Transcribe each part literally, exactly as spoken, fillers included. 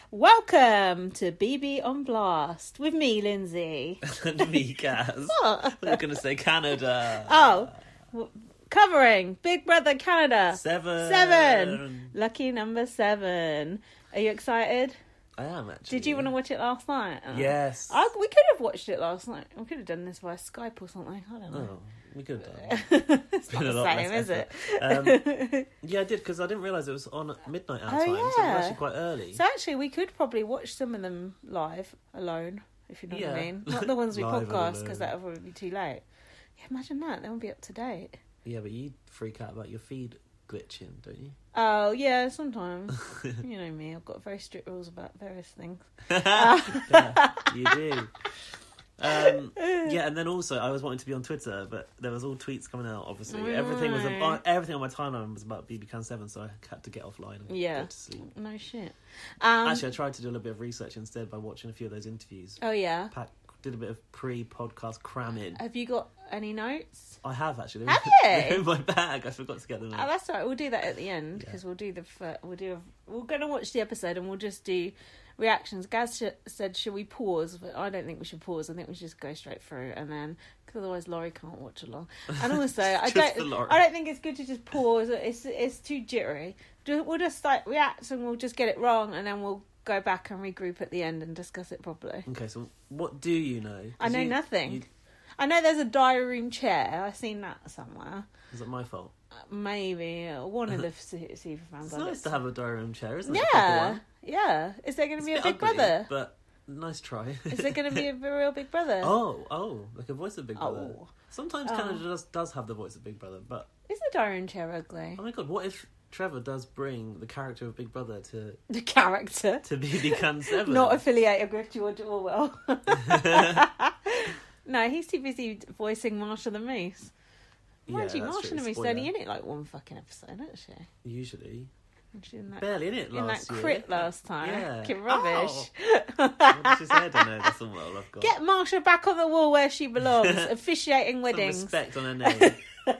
Welcome to B B on Blast with me, Lindsay. And me, Kaz. What? We're going to say Canada. Oh, w- covering Big Brother Canada. Seven. Seven. Lucky number seven. Are you excited? I am, actually. Did you want to watch it last night? Oh. Yes. I, we could have watched it last night. We could have done this via Skype or something. I don't know. Oh, we could have done. It's not Been a the lot same, less is it? effort. Um, yeah, I did, because I didn't realise it was on at midnight our Oh, time, so it was yeah. actually quite early. So actually, we could probably watch some of them live alone, if you know what I Yeah. mean. Not the ones we Live and podcast, alone. because that would probably be too late. Yeah, imagine that. They won't be up to date. Yeah, but you freak out about your feed glitching, don't you? Oh, yeah, sometimes. You know me, I've got very strict rules about various things. Yeah, you do. Um, yeah, and then also I was wanting to be on Twitter, but there was all tweets coming out. Obviously, Oh, everything was no. about everything on my timeline was about B B Can Seven, so I had to get offline and Yeah. go to sleep. No shit. Um, Actually, I tried to do a little bit of research instead by watching a few of those interviews. oh, yeah. Pack, did a bit of pre-podcast cramming. Have you got any notes? I have actually. Have They're you? in my bag. I forgot to get them. Oh, out. that's all right. We'll do that at the end, Yeah. because we'll do the fir- we'll do a, we're going to watch the episode and we'll just do reactions. Gaz sh- said, should we pause? But I don't think we should pause. I think we should just go straight through, and then because otherwise Laurie can't watch along. And also, I Just for don't Laurie. I don't think it's good to just pause. It's it's too jittery. Ju- We'll just like react and we'll just get it wrong, and then we'll go back and regroup at the end and discuss it properly. Okay, so what do you know? 'Cause I know you- nothing. you- I know there's a diary room chair. I've seen that somewhere. is it my fault? Uh, Maybe uh, one of the su- super fans. It's of nice it. to have a diary room chair, isn't it? A proper Yeah, one. yeah. Is there going to It's be a bit Big ugly, Brother? but nice try. Is there going to be a real Big Brother? Oh, oh, like a voice of Big Brother. Oh. Sometimes Oh. Canada does does have the voice of Big Brother, but Is the diary room chair ugly? oh my god, what if Trevor does bring the character of Big Brother to The character. to B B Can Seven? Not affiliated with George Orwell. No, he's too busy voicing Marsha the Moose. Mind Yeah, you, that's Marsha true. the Moose is Spoiler. only in it like one fucking episode, isn't she? Usually, And she's in that, barely in it in that last year. crit last time. Yeah. Fucking rubbish. What did she say? I don't know. That's all well I've got. Get Marsha back on the wall where she belongs, officiating Some weddings. respect on her name.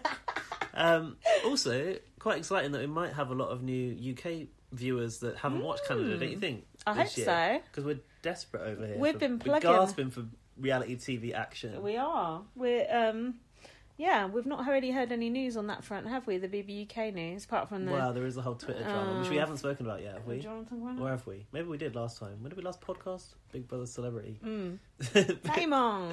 um, also, quite exciting that we might have a lot of new U K viewers that haven't watched Canada, don't you think? I this hope year? so. Because we're desperate over here. We've for- been we're plugging- gasping for reality T V action. We are. We're um, yeah. We've not really heard any news on that front, have we? The B B U K news, apart from the Well, there is a whole Twitter drama, which we Oh. haven't spoken about yet, have we? Jonathan Grenell. Or have we? Maybe we did last time. When did we last podcast? Big Brother Celebrity. Mm. Tamar.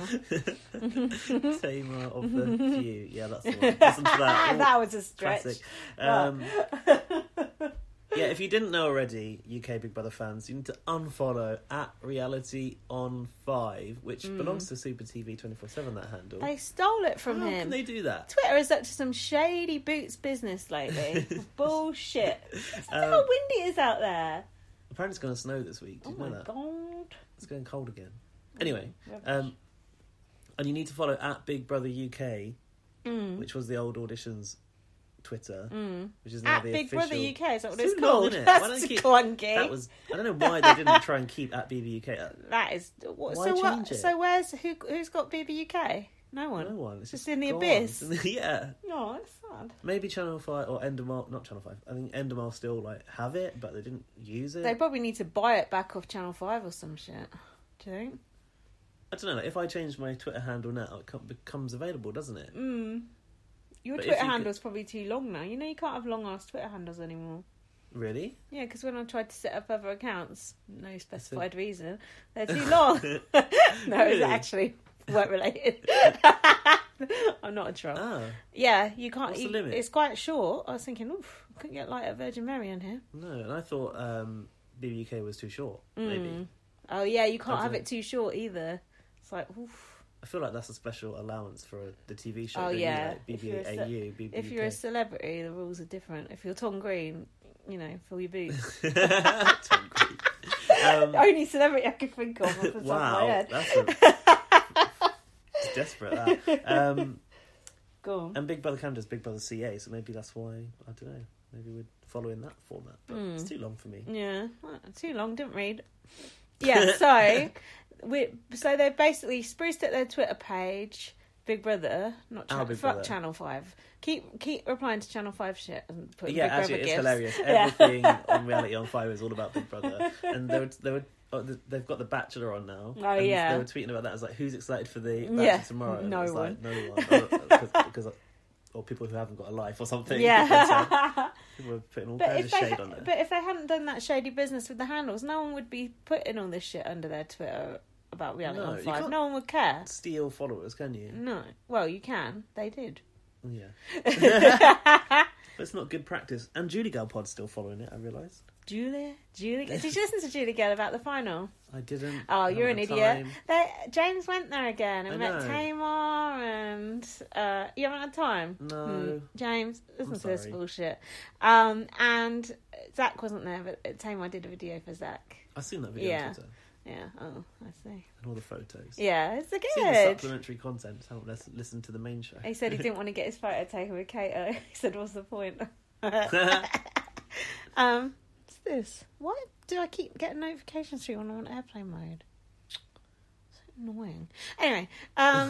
Tamer of the Few. Yeah, that's the one. Listen to that. Oh, That was a stretch. classic. Well. Um, yeah, if you didn't know already, U K Big Brother fans, you need to unfollow at Reality On Five, which belongs to Super T V twenty-four seven, that handle. Mm. They stole it from How him. can they do that? Twitter is up to some shady boots business lately. Bullshit. Look Um, how windy it is out there. Apparently it's going to snow this week. Did Oh you know my that? god. It's going cold again. Anyway, Rubbish. um, and you need to follow at Big Brother U K, Mm. which was the old auditions Twitter, Mm. which is now At the Big official... Brother U K, is that what It's it's too long, called? isn't it? Why That's don't you- clunky. That was... I don't know why they didn't try and keep at B B U K. Uh, That is. What, Why so what? change it? So where's who? Who's got B B U K? No one. No one. It's Just just in the gone. abyss. It's in the- yeah. No, it's sad. Maybe Channel five or Endemol, not Channel five. I think Endemol still like have it, but they didn't use it. They probably need to buy it back off Channel Five or some shit. Do you think? I don't know. Like, if I change my Twitter handle now, it com- becomes available, doesn't it? Mm. Your But if Twitter you handle's probably too long now. You know you can't have long ass Twitter handles anymore. Really? Yeah, because when I tried to set up other accounts, no specified reason, they're too long. No, Really? it's actually work related. I'm not a troll. Ah, Yeah, you can't. What's the you- limit? It's quite short. I was thinking, oof, couldn't get like a Virgin Mary in here. no. And I thought um, B B U K was too short. Maybe. Mm. Oh yeah, you can't I have don't- it too short either. It's like, oof. I feel like that's a special allowance for the T V show. Oh, don't you? yeah. Like If you're a B B A U, B B U K. If you're a celebrity, the rules are different. If you're Tom Green, you know, fill your boots. Tom Green. Um, The only celebrity I could think of off the top of my wow, head. that's a, it's desperate. That. Um, Go on. and Big Brother Canada's Big Brother C A, so maybe that's why. I don't know. Maybe we're following that format, but Mm. it's too long for me. Yeah, well, too long. Didn't read. Yeah, so we so they basically spruced up their Twitter page. Big Brother, not Our cha- Big fuck Brother. Channel Five. Keep keep replying to Channel Five shit and putting Yeah, Big Brother actually, it's gifs. hilarious. Yeah. Everything on Reality on Five is all about Big Brother, and they were they were. Oh, they've got The Bachelor on now. Oh, and yeah. They were tweeting about that. It's like, who's excited for the Bachelor Yeah, tomorrow? And no it's one. Like, no one. Oh, because, because, or people who haven't got a life or something. Yeah. People are putting all But kinds if of they, shade on there. but if they hadn't done that shady business with the handles, no one would be putting all this shit under their Twitter about Reality No, on you Five. can't- No one would care. Steal followers, can you? No. Well, you can. They did. Yeah. But it's not good practice. And Julie Girl Pod's still following it, I realised. Julia? Julia? Did you listen to Julia Girl about the final? I didn't. Oh, I you're an haven't idiot. had time. They, James went there again and I met know. Tamar and uh, you haven't had time? No. Hmm. James, listen I'm to this sorry. bullshit. Um, and Zach wasn't there, but Tamar did a video for Zach. I've seen that video Yeah. on Twitter. Yeah, oh, I see. And all the photos. Yeah, it's a Seen the good. supplementary content. So let's listen to the main show. He said he didn't want to get his photo taken with Kato. He said, what's the point? um, what's this? Why do I keep getting notifications through when I'm on airplane mode? So annoying. Anyway, um,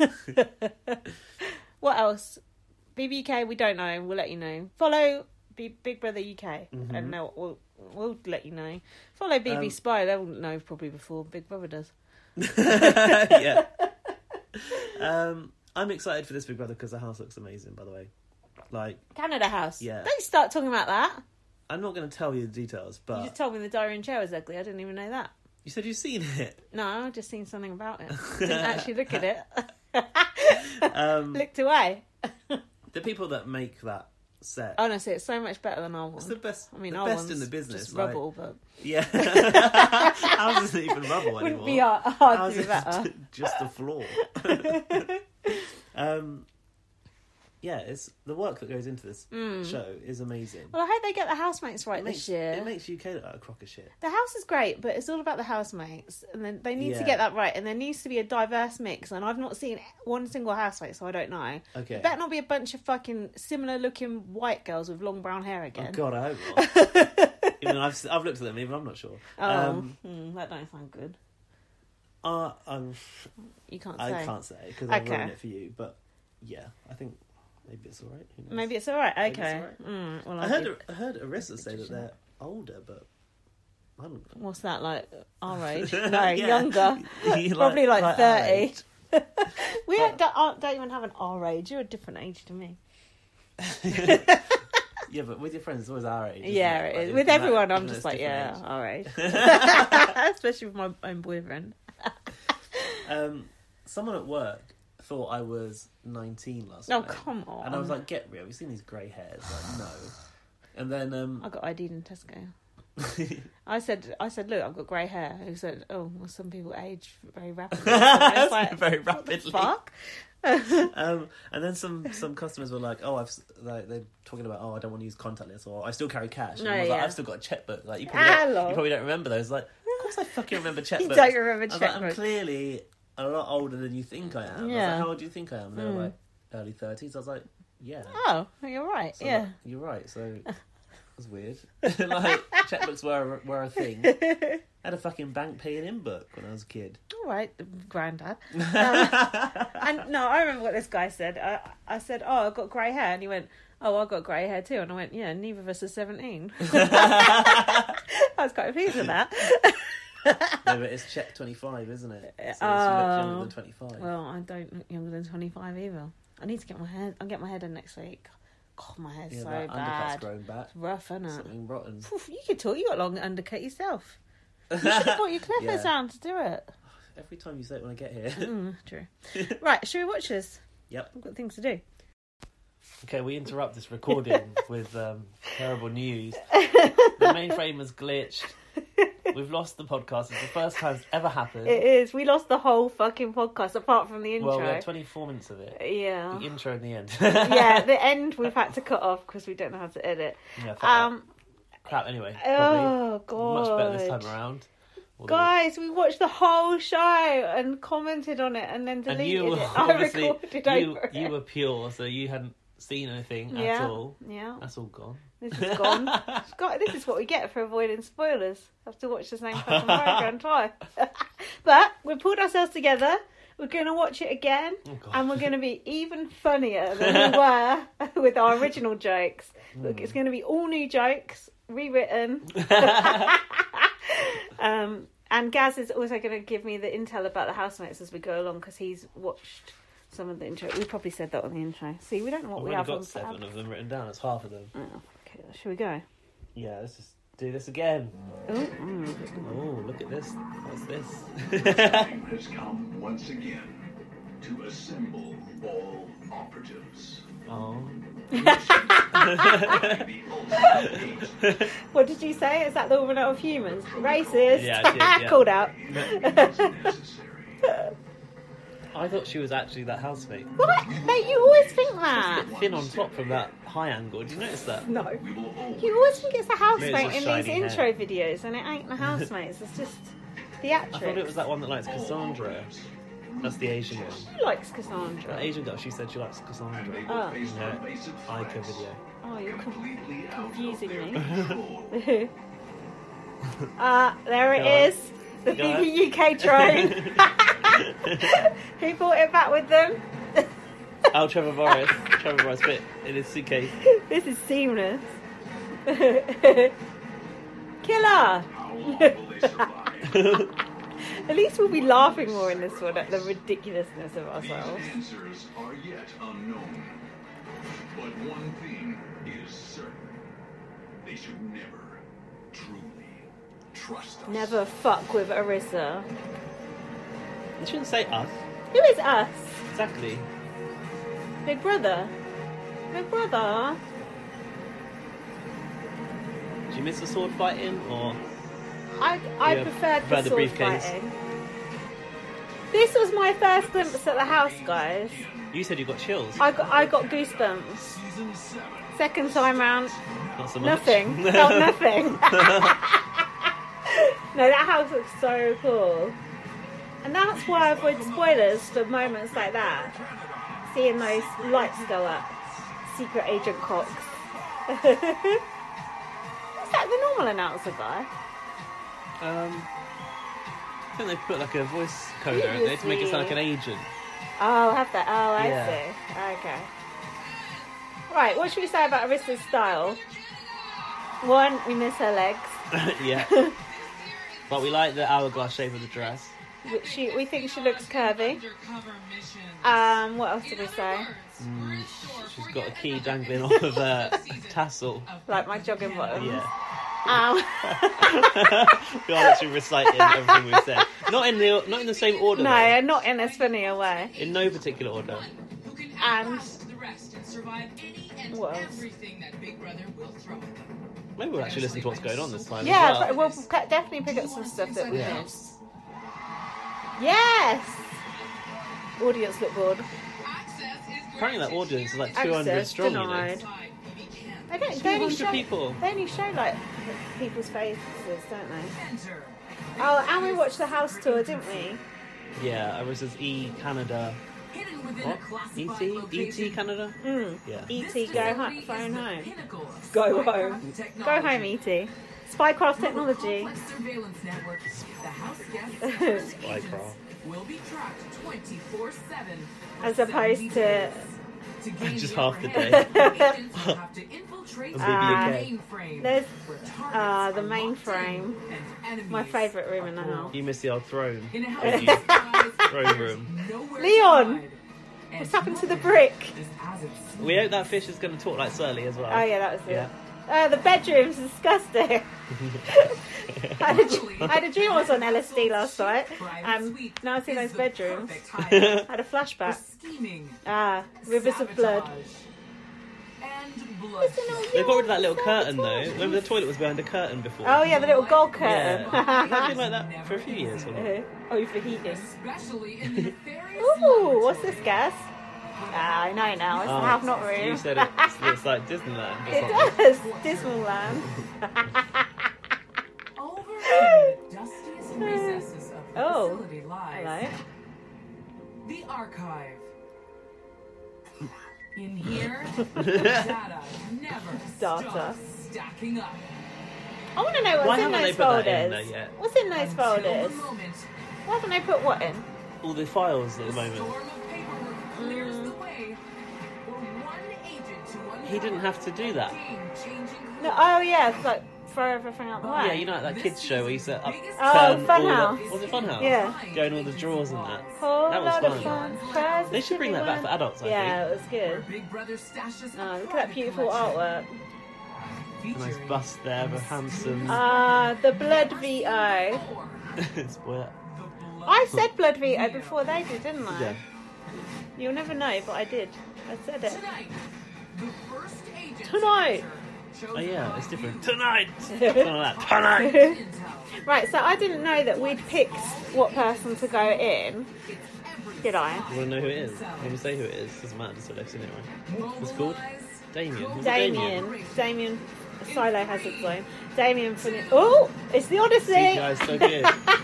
what else? B B U K, we don't know. We'll let you know. Follow B- Big Brother U K, Mhm. and no, we'll we'll let you know. Follow B B Um, Spy. They'll know probably before Big Brother does. Yeah. Um, I'm excited for this Big Brother because the house looks amazing, by the way. Like, Canada House. Yeah. Don't start talking about that. I'm not going to tell you the details, but You just told me the diary and chair was ugly. I didn't even know that. you said you've seen it. No, I've just seen something about it. Didn't actually look at it. Um, Looked away. the people that make that set, Honestly, it's so much better than our one. it's the best. I mean, the our best one's in the business. just like- rubble, but Yeah. Ours isn't even rubble anymore. wouldn't be hard, hard Ours to be is better. just the floor. um, yeah, it's the work that goes into this Mm. show is amazing. Well, I hope they get the housemates right it this makes, year. It makes U K look like a crock of shit. The house is great, but it's all about the housemates, and then they need to Yeah. get that right. And there needs to be a diverse mix. And I've not seen one single housemate, so I don't know. Okay. It better not be a bunch of fucking similar-looking white girls with long brown hair Oh again. God, I hope not. Even I've I've looked at them, even I'm not sure. Oh, Um, hmm, that don't sound good. uh, I'm, You can't I say. can't say because I'll Okay. ruin it for you. But yeah, I think maybe it's all right. Who knows? Maybe it's all right. Maybe it's Okay. all right. Mm, well, I I'll heard give- I heard Arissa say that Interesting. they're older, but I don't know. What's that like? Our age? No, Yeah. younger. Like- Probably like, like our thirty. age. we But- don't, don't, don't even have an our age. You're a different age to me. Yeah, but with your friends, it's always our age. isn't Yeah, it? it Like, is. With that- everyone, I'm even though just it's like, yeah, different our age. Especially with my own boyfriend. age. Um, someone at work thought I was nineteen last Oh, night. come on. And I was like, get real. Have you seen these grey hairs? Like, no. And then, um... I got I D'd in Tesco. I said, I said, look, I've got grey hair. He said, oh, well, some people age very rapidly. I was like, very what the rapidly. fuck? um, and then some some customers were like, "Oh, I've s- like they're talking about, oh, I don't want to use contactless, or I still carry cash." And Oh, I was like, yeah. "I've still got a checkbook." Like you probably, don't, Hello. you probably don't remember those. Like, of course I fucking remember checkbooks. You don't remember I was like, I'm checkbook. clearly a lot older than you think I am. I was Yeah. like, how old do you think I am? And they Mm. were like early thirties. I was like, yeah. Oh, you're right. So, yeah. like, you're right. So that's weird. Like checkbooks were were a thing. I had a fucking bank paying in book when I was a kid. All right, granddad. Um, and no, I remember what this guy said. I, I said, oh, I've got grey hair. And he went, oh, I've got grey hair too. And I went, yeah, neither of us are seventeen. I was quite pleased with that. No, but it's check twenty-five, isn't it? So it's Oh. younger than twenty-five. Well, I don't look younger than twenty-five either. I need to get my hair, I'll get my hair done next week. God, my hair's yeah, so that undercut's bad. grown back. It's rough, isn't it? Something rotten. Poof, you could talk, you got a long undercut yourself. You should have brought your clippers Yeah. down to do it. Every time you say it when I get here. Mm, true. Right, should we watch this? Yep. I've got things to do. Okay, we interrupt this recording with um, terrible news. The mainframe has glitched. We've lost the podcast. It's the first time it's ever happened. It is. We lost the whole fucking podcast apart from the intro. Well, we had twenty-four minutes of it. Yeah. The intro and the end. Yeah, the end we've had to cut off because we don't know how to edit. Yeah, fuck Um. that. Crap, anyway. Probably. Oh god. Much better this time around. Although- Guys, we watched the whole show and commented on it and then deleted and you, it. I obviously, recorded you, over you it. were pure, so you hadn't seen anything Yeah. at all. Yeah, That's all gone. this is gone. God, this is what we get for avoiding spoilers. Have to watch the same fucking program twice. But we pulled ourselves together. we're going to watch it again, Oh, God. and we're going to be even funnier than we were with our original jokes. Look, it's going to be all new jokes, rewritten. um, and Gaz is also going to give me the intel about the housemates as we go along, because he's watched some of the intro. We probably said that on the intro. See, we don't know what We've we only have got on seven tab. of them written down. It's half of them. Oh, okay, shall we go? Yeah, let's just do this again. Oh, mm. Oh, look at this. What's this? Time has come once again to assemble all operatives. Oh. The ultimate hate What did you say? Is that the woman out of humans? Racist. Yeah, I did, yeah. Called out. is necessary. I thought she was actually that housemate. What? Mate, you always think that. It's a bit thin on top from that high angle. Did you notice that? No. We will always You always think it's the Maybe housemate it's in just these shiny intro videos, and it ain't the housemates. It's just theatrics. I thought it was that one that likes Cassandra. That's the Asian one. Who likes Cassandra? That Asian girl, she said she likes Cassandra. they will Oh. face Yeah. pervasive Ica threats video. Oh, you're com- completely out of confusing their me. control. Ah, there it Go on. is. The Go on. B B U K drone. Who brought it back with them? Oh, Trevor Morris. Trevor Morris bit in his suitcase. This is seamless. Killer! How long will they survive? At least we'll be laughing more in this one at the ridiculousness of These ourselves. answers are yet unknown. But one thing is certain. They should never truly trust us. Never fuck with Arissa. You shouldn't say us. Who is us? Exactly. Big Brother. Big Brother. Did you miss the sword fighting or? I I Yeah, preferred prefer the the sword briefcase. fighting. This was my first glimpse at the house, guys. You said you got chills. I got I got goosebumps. Season seven. Second time round, Not so much. nothing. Felt nothing. No, that house looks so cool. And that's why I avoid spoilers for moments like that. Seeing those lights go up. Secret Agent Cox. Is that the normal announcer guy? Um, I think they've put like a voice coder in there to make it sound like an agent. Oh, have that. Oh, I Yeah. see. Okay. Right, what should we say about Arissa's style? One, we miss her legs. Yeah. But we like the hourglass shape of the dress. Which she, we think she looks curvy. Um, what else did we say? Mm, she's got a key dangling off of a tassel. Like my jogging bottoms. Yeah. Um, We are actually reciting everything we said. Not in the not in the same order. no, though. not in a funny way. In no particular order. And what What else? Maybe we'll actually listen to what's going on this time. Yeah, as well. but we'll ca- definitely pick up some stuff that we Yeah. missed. Yes! Audience look bored. Apparently that audience is like two hundred Access strong. denied. You know? They don't. They only two hundred show. people. They only show like people's faces, don't they? Oh, and we watched the house tour, didn't we? Yeah, Arissa's E Canada. What? E T? E T Canada? Mm. Yeah. E T, go home, phone home. Go home. Go home, E T. Spycraft technology. Surveillance network. The house guests Spycraft. will be tracked twenty-four seven. As opposed to To gain Just the half upper the day. hand, agents will have to infiltrate A the B B Uh, K. mainframe. there's where uh, targets the are locked mainframe. in and enemies My favourite room in the are house. You missed the old throne. In a house Did you? this size, Throne there's room. nowhere Leon! to hide. And What's happened to the brick? is as it seems. We hope that fish is going to talk like Surly as well. Oh yeah, that was it. Yeah. Uh, the bedroom's disgusting. I, had a, dr- I had a dream I was on L S D last night. Um, now I see those bedrooms. I had a For flashback. scheming, Ah, rivers of blood. sabotage, and blood. Listen, oh, They got rid of that little yeah, curtain though. sabotage. Remember the toilet was behind a curtain before? Oh yeah, the little gold Yeah. curtain. It's been like that for a few years. Hasn't it? Overheating. Especially in the nefarious Ooh, what's this laboratory. gas? Ah, I know now. It's the have not room. You said it looks like Disneyland or It something. does. Dismal land. Over in the dustiest recesses of the Oh, facility lies Hello. the archive. In here, data never Data. stops stacking up. I want to know what's Why in haven't those they put that folders. in there yet? What's in those Until folders? the moment Why haven't they put what in? all the files at the The moment. storm of paperwork clears the way for one agent to uncover He didn't have to do that. game-changing No, oh yeah, it's like throw everything out the way. Yeah, you know, like that kids show where you set up. Oh, turn Funhouse. all the- Was it Funhouse? Yeah. Going all the drawers and that. Whole That was lot fun. of fun. First They should bring that back for adults, I yeah, think. it was good. Big Brother stashes a Oh, look at that private beautiful collection artwork. A nice featuring bust there of a handsome. Ah, the Blood V O. Spoiler. the blood I said Blood V O before they did, didn't I? Yeah. You'll never know, but I did. I said it. Tonight, the first agent Tonight. Oh yeah, it's different. Tonight. Something like that. Tonight. Intel. Right, so I didn't know that we'd picked what person to go in. Did I? You want to know who it is? When we say who it is, doesn't matter. Just so they've seen it right. What's it called? Damien. Who's Damien. Damien. Silo has its own. Damien from the. Oh! It's the C Odyssey! G I is so good.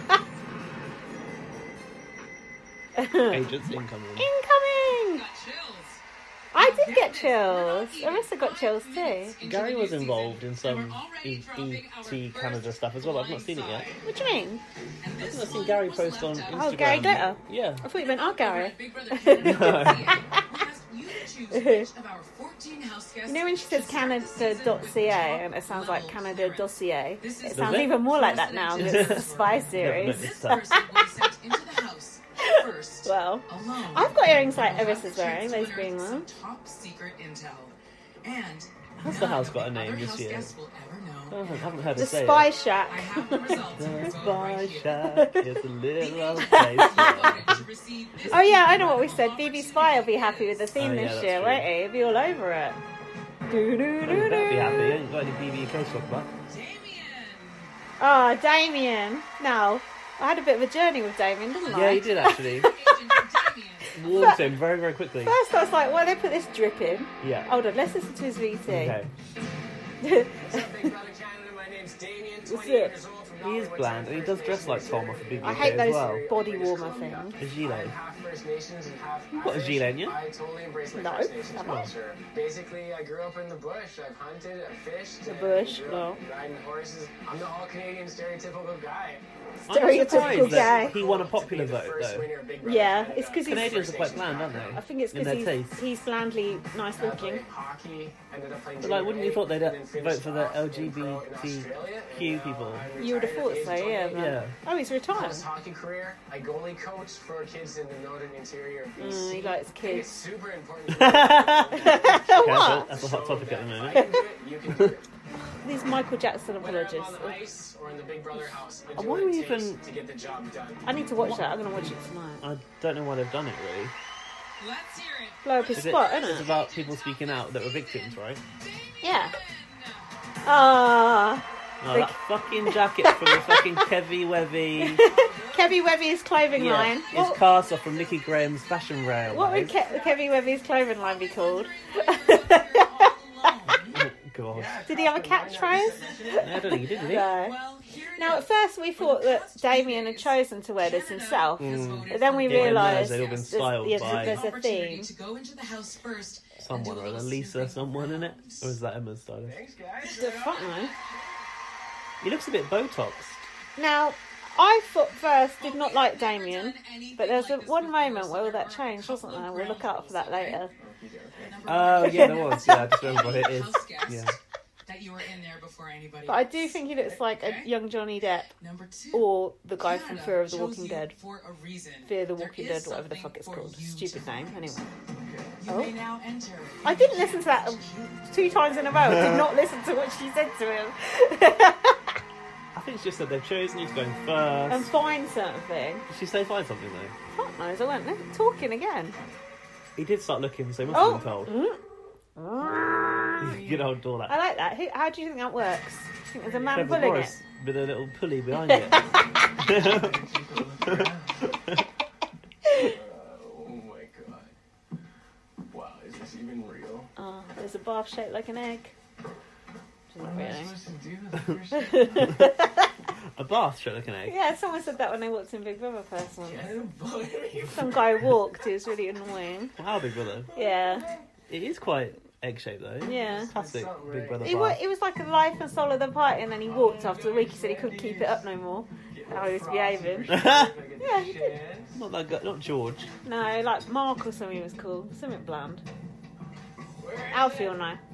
Agents incoming. Incoming! Got chills. I did get chills. Arissa got chills too. Gary was involved in some E T Canada stuff as well. I've not seen it yet. What do you mean? I've not seen Gary post on Instagram. Oh, Gary Glitter? Yeah. I thought you meant our Gary. Big Brother Canada. You choose which of our fourteen house guests. You know when she says Canada dot C A and it sounds like Canada dossier? It sounds Does it? even more like that now. It's a spy Never series. noticed that. person will be sent into the house first. Well, Alone. I've got earrings like Arissa's wearing, those green ones. Top secret intel. And Has the house got a none name other this house year? guests will ever know. Oh, I haven't heard The her say Spy it. Shack. I have the results. The Vote Spy right here. Shack is a little Voted place. to receive this Oh yeah, I know what we said. B B Spy will be happy with the theme Oh, yeah, this that's year, true. won't he? He'll be all over it. Do do Oh, do you better be happy. You do. ain't got any B B K to talk about. Damien. Oh, Damien. No, I had a bit of a journey with Damien, didn't I? Yeah, you did actually. Agent Damien. Warmed him very, very quickly. First, I was like, "Why they put this drip in?" Yeah. Hold on, let's listen to his V T. Okay. What's up, Big Brother Canada? My name's Damien, What's twenty it? years old from He is Norway, bland, and he does First dress like Nations Tom off a Big I U K hate as those well. body warmer things. A gilet. I'm half First Nations and half You've got a Irish. gilet, ain't you? I totally embrace my No, First Nations I'm not. culture. Basically, I grew up in the bush. I've hunted, I've fished. The and bush, grew no. up riding horses. I'm the all-Canadian stereotypical guy. I'm Stereotypical surprised guy. that he won a To popular be the vote first though. winner of Big Brother Yeah, Canada. it's 'cause he's- Canadians are First quite Nations bland, aren't background. I they? think it's In their because he's, taste. he's blandly nice I played looking. hockey, ended up playing But like, wouldn't you junior thought they'd A, uh, and then vote finished for the off in pro in Australia, L G B T Q and now people? I'm You would have retired thought at the so, age of yeah. twenty-eight. but- Yeah. Oh, he's retired. Post hockey career, I goalie coach for kids in the northern interior of B C. Mm, he likes I think kids. It's super important. Okay, that's, a, What? that's a hot topic at the I moment. can do it, you can do it. These Michael Jackson Whether I'm apologists. on the ice or in the Big Brother house, I And do why what it would you takes even- to get the job done. I need to watch that. I'm going to watch it tonight. I don't know why they've done it really. Let's hear it. Blow up his Is it, spot, it's isn't it? about people speaking out that were victims, right? Yeah. Ah. Oh, The- that fucking jacket from the fucking Kevy Wevy. Kevy Webby's clothing Yeah, line. it's What, cast off from Nicky Graham's Fashion Railway. what would Ke- Kevy Webby's clothing line be called? Oh, God. Did he have a catchphrase? I don't think he did, did he? No. Well, here it Now, at is. first we thought that Damien had chosen to wear this himself. Mm. But then we Yeah, realised they've all been there's, styled yeah, by- there's a Opportunity theme. to go into the house first. and Someone do a or other. little Lisa, snooping someone in it? around. Or is that Emma's stylist? Thanks, guys. The fuck no. He looks a bit Botoxed. Now, I thought first did not like Damien, but there's a, one moment where all that changed, wasn't there? We'll look out for that later. Oh, yeah, there was. Yeah, I just remember what it is. Yeah. That you were in there before anybody But I else. do think he looks like a young Johnny Depp Number two. or the guy from Canada Fear of the chose Walking you Dead. For a reason. Fear the There Walking is Dead, whatever the something fuck it's for called. you Stupid to name, find. anyway. You Oh. may now enter. I didn't listen to that two times in a row. I did not listen to what she said to him. I think it's just that they've chosen you to go in and first. find something. Did she say find something, though? Fuck knows, I weren't talking again. He did start looking, so he must Oh! have been told. Mm. Good old door I that. like that. Who, how do you think that works? I think there's a man Trevor pulling Morris it. with a little pulley behind it. Oh my god. Wow, is this even real? Oh, there's a bath shaped like an egg. Which What am I isn't supposed to do with the first A bath shaped like an egg. Yeah, someone said that when they walked in Big Brother first once. Get Some guy walked, it was really annoying. Wow, Big Brother. Yeah, It is quite egg shaped, though. yeah. Classic Big Brother It was, bath. it was like a life and soul of the party, and then he walked after the week. He said he couldn't keep it up no more. how he was behaving. Not Yeah, he did. that guy, not George. No, like Mark or something was cool. Something bland. Alfie or no?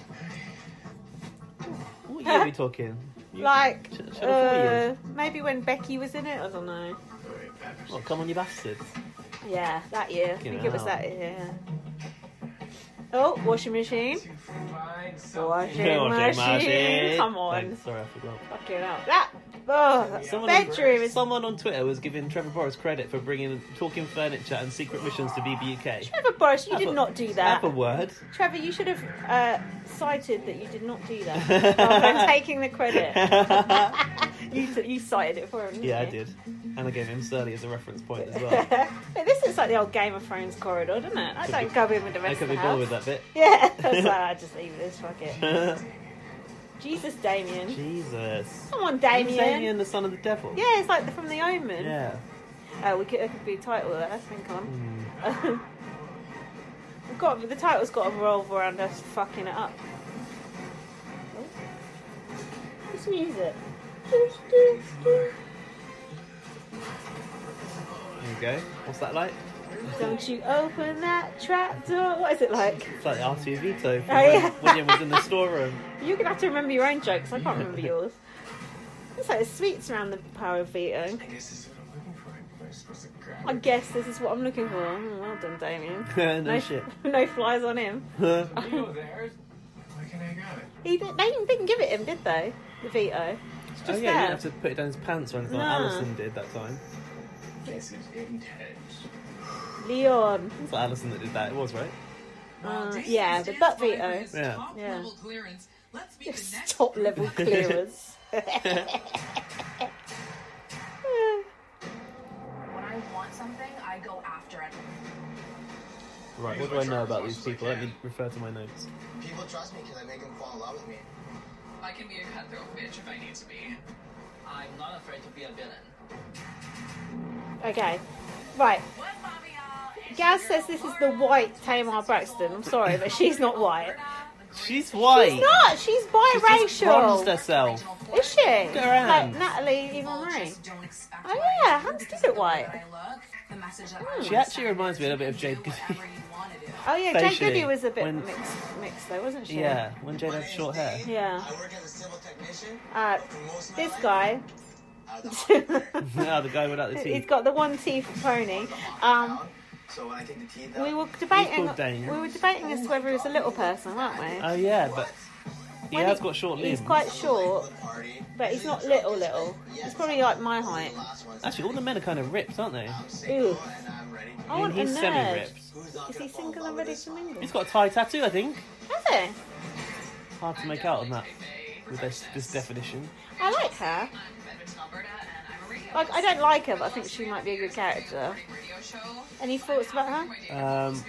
What year are we talking? You- Like, Sh- shall I call uh, you? maybe when Becky was in it. I don't know. Oh, come on, you bastards. Yeah, that year. I Fucking think it was hell. that year. Yeah. Oh, washing machine. Washing Washing machine. machine. Come on. Thanks, sorry, I forgot. Fucking hell. That. Oh, that Someone bedroom on, is. someone on Twitter was giving Trevor Boris credit for bringing talking furniture and secret missions to B B U K. Trevor Boris, you Have did a- not do that. Have a word. Trevor, you should have uh, cited that you did not do that rather than taking the credit. you, t- you cited it for him, didn't Yeah, I you? did. And I gave him Surly as a reference point as well. Hey, this is like the old Game of Thrones corridor, doesn't it? I Could don't be- go in with the I rest could of be the bothered house. with that bit. Yeah, that's like, I just leave this, fuck it. Jesus, Damien. Jesus. Come on, Is Damien. Damien the son of the devil? Yeah, it's like the, from The Omen. Yeah. Oh, we could, it could be a title there, I think on. Hmm. We've got, the title's got to revolve around us fucking it up. Oh. What's music? There you go. What's that like? Don't you open that trap door. What is it like? It's like R two Vito from Oh, yeah. when William was in the storeroom. You're going to have to remember your own jokes. I can't remember yours. It's like sweets around the power of veto. I guess this is what I'm looking for. Am I supposed to grab I it? guess this is what I'm looking for. Oh, well done, Damien. no, shit. No flies on him. Leo there. Why can't I got it? He did, they didn't give it him, did they? The veto. It's Oh just yeah, you there. didn't have to put it down his pants or anything like No. Alison did that time. This is intense. Leon. It's like Alison that did that. It was, right? Uh, yeah, the butt veto. Yeah. Top Yeah. level clearance. Let's meet the next Top level clearance. When I want something, I go after it. Right, what do I know about these people? Let me refer to my notes. People trust me because I make them fall in love with me. I can be a cutthroat bitch if I need to be. I'm not afraid to be a villain. Okay, right. What's up, y'all? It's Gaz your says girl this is the Laura. white Tamar Braxton. I'm sorry, but she's not white. She's white. She's not. She's She's just bronzed biracial. herself. Is she? Look at her Like hands. Natalie Eva People Marie. just don't expect Oh, what yeah, I do Hans did based it on the way white. that I look, the message that I Hmm. want She to actually send reminds me a is little bit of you Jade can Goody. do whatever you wanna do. Oh yeah, Jade Facially, Goody was a bit when- mixed, mixed though, wasn't she? Yeah, when Jade My had name's short hair. Dave. Yeah. I work as a civil technician. Uh, For most of my this life, guy, I was a hard Yeah, the guy without the he's teeth. got the one teeth pony. Um, So when I take the teeth out, we were debating. called Dane. We were debating as to whether he was a little person, weren't we? Oh yeah, but he When has he- got short limbs. He's quite short, the party, but he's not little little. He's probably like my height. last one's Actually, all the men are kind of ripped, aren't they? I'm single Ooh. and I'm ready to I I want mean, a he's nerd. semi-ripped. Who's not Is gonna he fall in single love and with ready this to one? mingle? He's got a Thai tattoo, I think. Has he? Hard to make out on that with this, this definition. I like her. Like, I don't like her, but I think she might be a good character. Any thoughts about her? Um,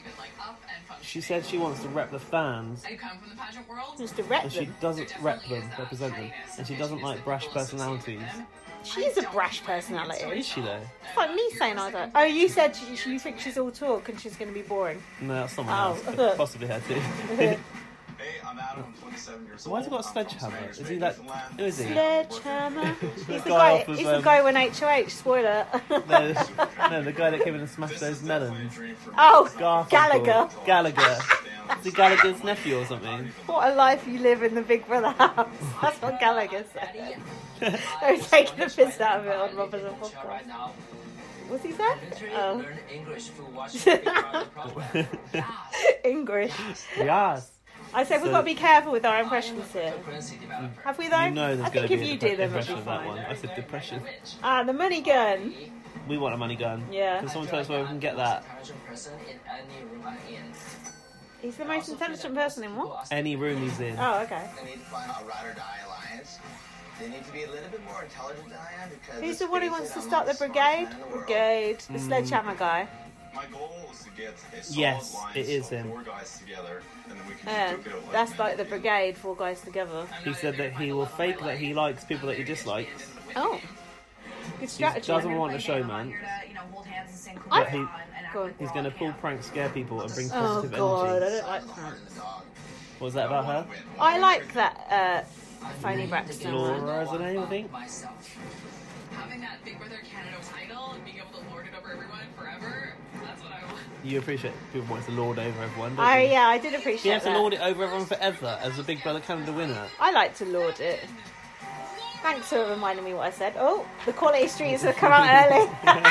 she said she wants to rep the fans, I come from the pageant world. Just to rep and she them. doesn't rep them, represent them, and she doesn't like brash personalities. She's a brash personality. Is she though? It's like me saying I don't. Oh, you said she, you think she's all talk and she's going to be boring. No, that's someone Oh. else, but possibly her too. Hey, I'm Adam. I'm twenty-seven years old. Why has he got a I'm from sledgehammer? Spanish Is he Bay, like? Newfoundland. Who is he? Sledgehammer. He's the guy guy. off of, He's the um, guy when H O H. Spoiler. No, no, the guy that came in and smashed This those is definitely a melons. dream for me. Oh, Garfunkel. Gallagher. Gallagher. Damn. Is he Gallagher's nephew or something? What a life you live in the Big Brother house. That's what Gallagher said. They're taking the piss out of it on Robbers and Podcast Podcast. right now. What's he said? Literally Oh, learn English through watching Big Brother program. English. Yes. I said we've So- got to be careful with our impressions here. Cryptocurrency developer. Have we though? You know I there's think going to if be you a do depre- them, it'll impression be of that fine. one. I said depression. Ah, the money gun. We want a money gun. Yeah. Can someone tell us where we can get that? Intelligent person in any room I'm in. He's the most intelligent person in what? Any room he's in. Oh, okay. They need to find a ride or die alliance. They need to be a little bit more intelligent than I am because. Who's let's the one who face wants it, to I'm start not the smartest brigade? man in the world. Brigade. The Mm. sledgehammer guy. My goal is to get a solid Yes, alliance it is of him. four guys together, and then we can Yeah, just duke it out that's men like the do. brigade, four guys together. He said that he will fake that he likes people that he dislikes. Oh, good He strategy. doesn't want a showman. Here to, you know, hold hands and sing I- But he, Kumbaya and act Go on. like he's we're going to all pull camp. pranks, scare people, and bring Oh positive god, I energy. don't like pranks. What was that about her? I like that uh, Fanny Braxton one. Laura is her name, I think. Myself. Big Brother Canada title and being able to lord it over everyone forever. That's what I want. You appreciate people want to lord over everyone, don't I you? yeah, I did You appreciate have to that. lord it over everyone forever as the Big Brother Canada winner. I like to lord it. Thanks for reminding me what I said. Oh, the quality streets have come out early.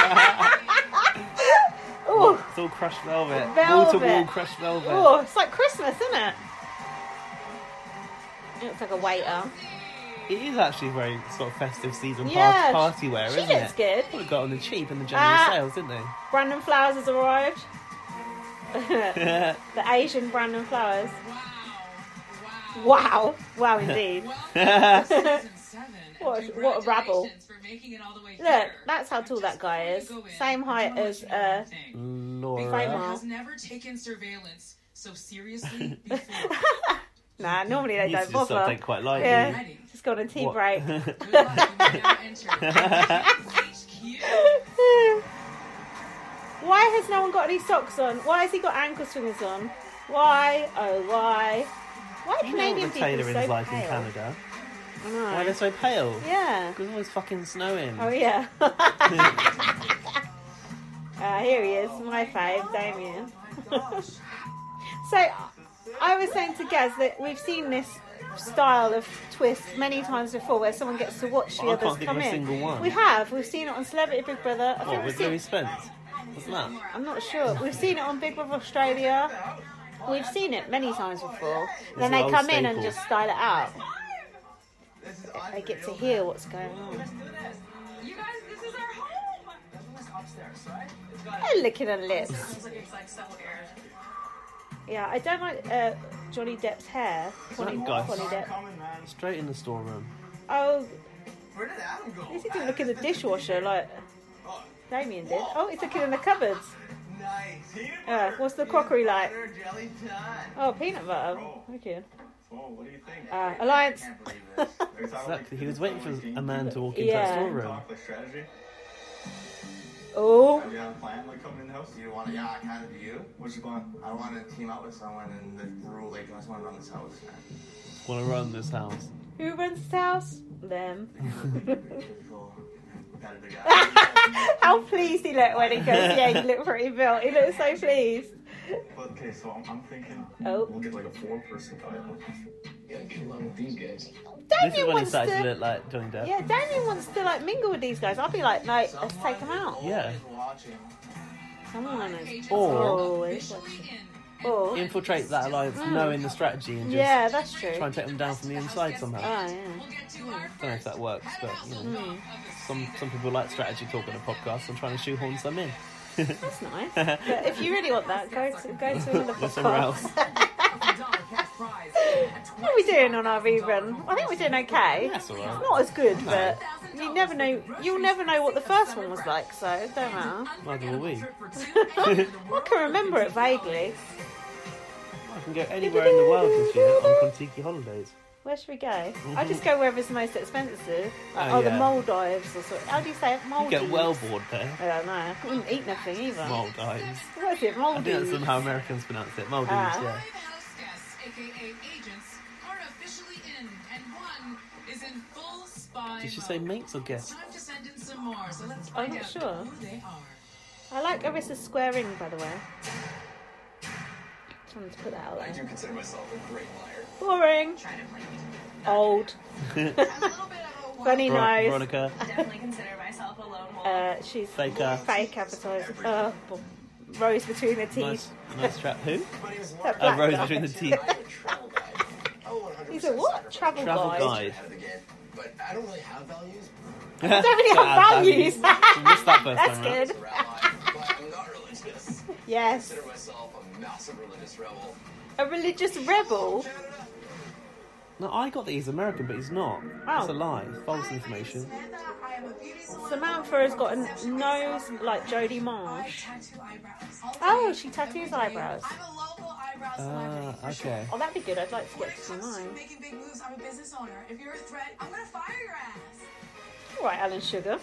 Oh, It's all crushed velvet. Velvet. Wall to wall crushed velvet. oh, it's like Christmas, isn't it? It looks like a waiter. It is actually very sort of festive season Yeah, party, party wear, she isn't looks it? good. Would have got on the cheap in the January Ah. sales, didn't they? Brandon Flowers has arrived. The Asian Brandon Flowers. Wow. Wow. Wow, wow indeed. Well, season seven. What and a- what a rabble. congratulations for making it all the way Look, here. that's how tall that guy is. Same height as uh, Big Laura. Fame Brother Mom. has never taken surveillance so seriously before. nah. Normally they He used don't to just sort of bother. take quite lightly. Yeah, Ready. just got a tea What? break. Good luck. You may now enter H Q. Why has no one got any socks on? Why has he got ankle swingers on? Why? Oh, why? Why are You know Canadian what the people tailoring's so like pale? in Canada? I know. Why they're so pale? Yeah. Because it's always fucking snowing. Oh yeah. uh, here he is, my fave, Damien. So, I was saying to Gaz that we've seen this style of twist many times before, where someone gets to watch the I others can't think come of a in. single one. We have. We've seen it on Celebrity Big Brother. I think What, we've with seen. Louis Spence? What's that? I'm not sure. We've seen it on Big Brother Australia. We've seen it many times before. Then an they old come in and staple. just style it out. This is They get to hear what's going on. You guys, this is our home. Upstairs, right? They're licking her lips. Sounds like it's like so weird. Yeah, I don't like uh, Johnny Depp's hair. Johnny, That guy. Johnny Depp. Straight in the storeroom. Oh, Where did Adam go? at least he didn't look in the dishwasher like Damien did. Oh, he's looking in the cupboards. Nice. Uh, what's the crockery like? Butter jelly time. Oh, peanut butter. Okay. Oh, what do you think? Uh, Alliance. Can't believe this. Are you talking Exactly. like He was waiting for a man to walk into Yeah. that storeroom. talk like strategy? Oh, Have you had a plan like coming in the house? Do you want to? Yeah, I kind of do. You? What's your plan? I want to team up with someone and the rule like I just want to run this house, man. Want to run this house? who runs this house? Them. Physical, competitive guy. How pleased he looked when he goes, yeah, you look pretty built. He looked so pleased. But, okay, so I'm, I'm thinking Oh. we'll get like a four-person dial. Gotta get along with these guys. This is Damien when he wants started to to. look like Johnny Depp. Yeah, Damien wants to like mingle with these guys. I'll be like, no, let's take them out. Yeah. Watching. Someone is Agents Or- are always officially watching. in. Or, Infiltrate that alliance, knowing the strategy, and just yeah, that's true. try and take them down from the inside somehow. Oh, yeah. We'll get to our Don't know if that works, but you know, some some people like strategy talk on a podcast. I'm trying to shoehorn some in. That's nice. But if you really want that, go to go to another Go somewhere else. What are we doing on our rerun? I think we're doing okay. That's all right. Not as good, but you never know. You'll never know what the first one was like, so it don't matter. Neither will we. I can remember it vaguely. I can go anywhere in the world this year on Kontiki holidays. Where should we go? I just go wherever's the most expensive. Like, Oh, oh, the yeah. Maldives or something. How do you say it? You Maldives. get well bored there. I don't know. I couldn't eat nothing either. Maldives. What is it? I think Maldives. that's how Americans pronounce it. Maldives, Ah. yeah. Five house guests, aka agents, are officially in, and one is in full spy Did she mode. say mates or guests? Time to send in some more, so let's I'm find not out sure. who they are. I like Arissa's square ring, by the way. Just wanted to put that out I do there. consider myself a great liar. Boring. Try to play me. Old. I'm a little bit of a Funny Ver- nose. Veronica, definitely consider myself a lone wolf. Uh, she's Faker. fake advertising. Uh, b- rose between the nice, teeth. nice trap. Who? That A black rose guy. between the teeth. I'm a travel guide. I will one hundred percent He's a what? sacrifice Travel, Travel guide. guide. ahead of the game, but I don't really have values. Don't really have Ah, values. values. We missed that first That's time round. good. Rabbi, but I'm not religious. I Yes. consider myself a massive religious rebel. A religious rebel. No, I got that he's American, but he's not. It's Oh. a lie. False information. Samantha has got a nose like Jodie Marsh. Tattoo eyebrows. Oh, she tattoos eyebrows. I'm a local eyebrow Ah, celebrity. for sure. okay. Oh, that'd be good. I'd like to When get it to see comes to mine. making big moves, I'm a business owner. If you're a threat, I'm gonna fire your ass. All right, Alan Sugar.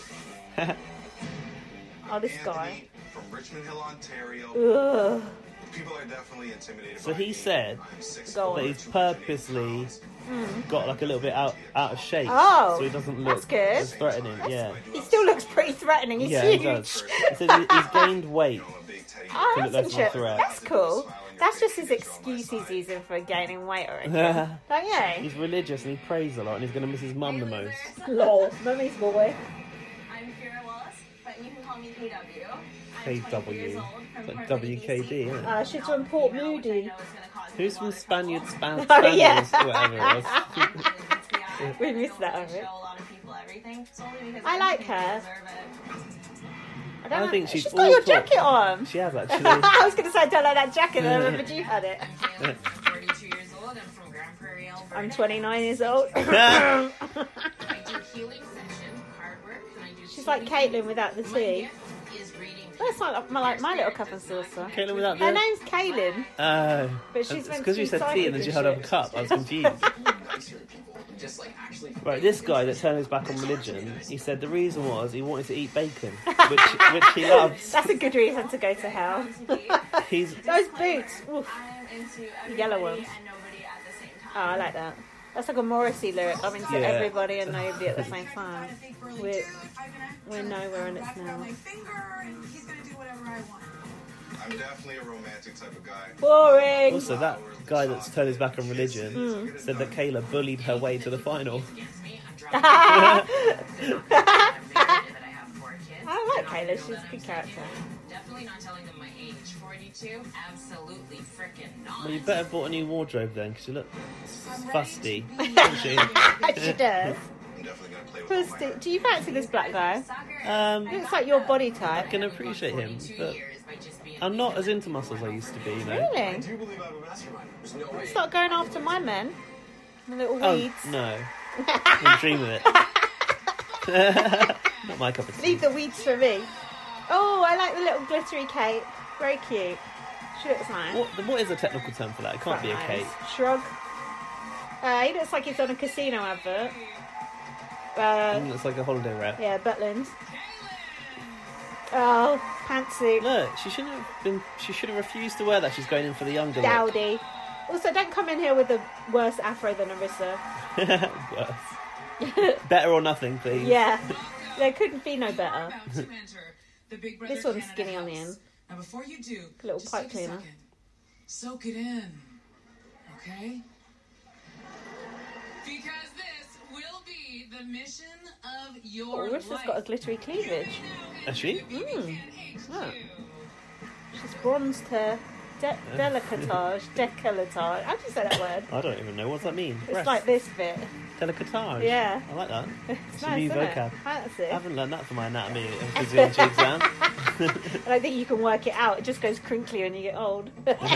Oh, this guy. From Richmond Hill, Ontario. Ugh. People are definitely intimidated. So by he me. said I'm six Go that on. he's purposely got like a little bit out out of shape, Oh, so he doesn't look that's good. as threatening. Yeah, He still looks pretty threatening. He's yeah, huge. he does. He said he- he's gained weight. Oh, To that's look less of a interesting. threat. That's cool. That's just his excuse he's using for gaining weight, I reckon. Don't you? He's religious and he prays a lot, and he's going to miss his mum the most. Lol. Mummy's boy. I'm Kira Wallace, but you can call me K W. K W, like W K D, isn't it? Uh, she's from Port Moody. Who's from Spaniard, Span- Oh, yeah. Spaniards, whatever it was. We missed that of it. Show a lot of people everything, solely because I like her. deserve it. I, don't I know. think she's she's got your all talk. jacket on. She has actually. I was going to say I don't like that jacket. I remembered you had it. I'm forty-two years old. I'm from Grand Prairie, Alberta. I'm twenty-nine years old. I do healing session, hard work, and I do She's like Caitlin without the My T. gift is reading. That's like my, like my little cup and saucer. Caitlin without Her the. name's Kaylin, Uh, but she's it's meant because to you be said tea and then psychic she and held up a shit. cup. I was confused. Nicer people. Just like actually. Right, this guy that turned his back on religion, he said the reason was he wanted to eat bacon, which which he loves. That's a good reason to go to hell. He's Those boots. Oof. I'm into everybody Yellow ones. and nobody at the same Oh, time. I like that. That's like a Morrissey lyric. I'm into Yeah. everybody and nobody at the same time. We're, Dude, I can act we're like nowhere in it wrap around now. my finger, and he's gonna do whatever I want. I'm definitely a romantic type of guy. Boring. also that guy that's turned his back on religion said that Kayla bullied her way to the final. I like Kayla. She's a good character. Definitely not telling them my age. forty-two? Absolutely freaking not. Well, you better bought a new wardrobe then, because you look fusty, don't you? She does. I'm definitely gonna play with all my Christy, heart. do you fancy this black guy? Um, He looks like your body I type. can appreciate him, but Years by just being I'm not as into muscles as I used to be, you know. Really? I do believe I have a mastermind. There's no way. Start going after my men. The little Oh, weeds. no. I dream of it. Not my cup of tea. Leave the weeds for me. Oh, I like the little glittery cape. Very cute. She looks nice. What, what is a technical term for that? It can't be a Nice. cape. Shrug. Uh, he looks like he's on a casino advert. Uh, Mm, it's like a holiday wrap. yeah, Butlins. Oh, pantsuit. Look, she shouldn't have been. She should have refused to wear that. She's going in for the younger look. Dowdy. Also, don't come in here with a worse afro than Arissa. Worse. Better or nothing, please. Yeah, there couldn't be no better. About to enter the Big Brother This one's Canada skinny on the house. end. Now, before you do, Little just pipe take cleaner. a second. Soak it in. Okay? Because this will be the mission of your Oh, Arissa's life. got a glittery cleavage. Has she? Mm. Oh. She's bronzed her de- delicatage. Decolletage. How do you say that word? I don't even know. What's that mean? It's Breast. like this bit. Delicatage. Yeah. I like that. It's It's a nice, new isn't vocab. it? Fancy. I haven't learned that for my anatomy and physiology exam. I don't think you can work it out. It just goes crinkly when you get old. Oh my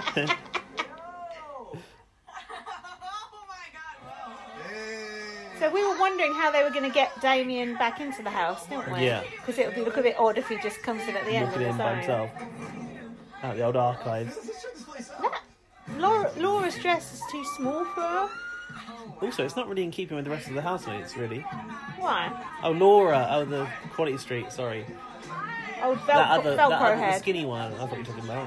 god, whoa. So we were wondering how they were going to get Damien back into the house, didn't we? Yeah. Because it would look a bit odd if he just comes in at the end Walking of in his by own. himself. Out the old archives. Laura, Laura's dress is too small for her. Also, it's not really in keeping with the rest of the housemates, really. Why? Oh, Laura. Oh, the Quality Street. Sorry. Old Vel- that other, Velcro that other the head. skinny one. I thought you were talking about.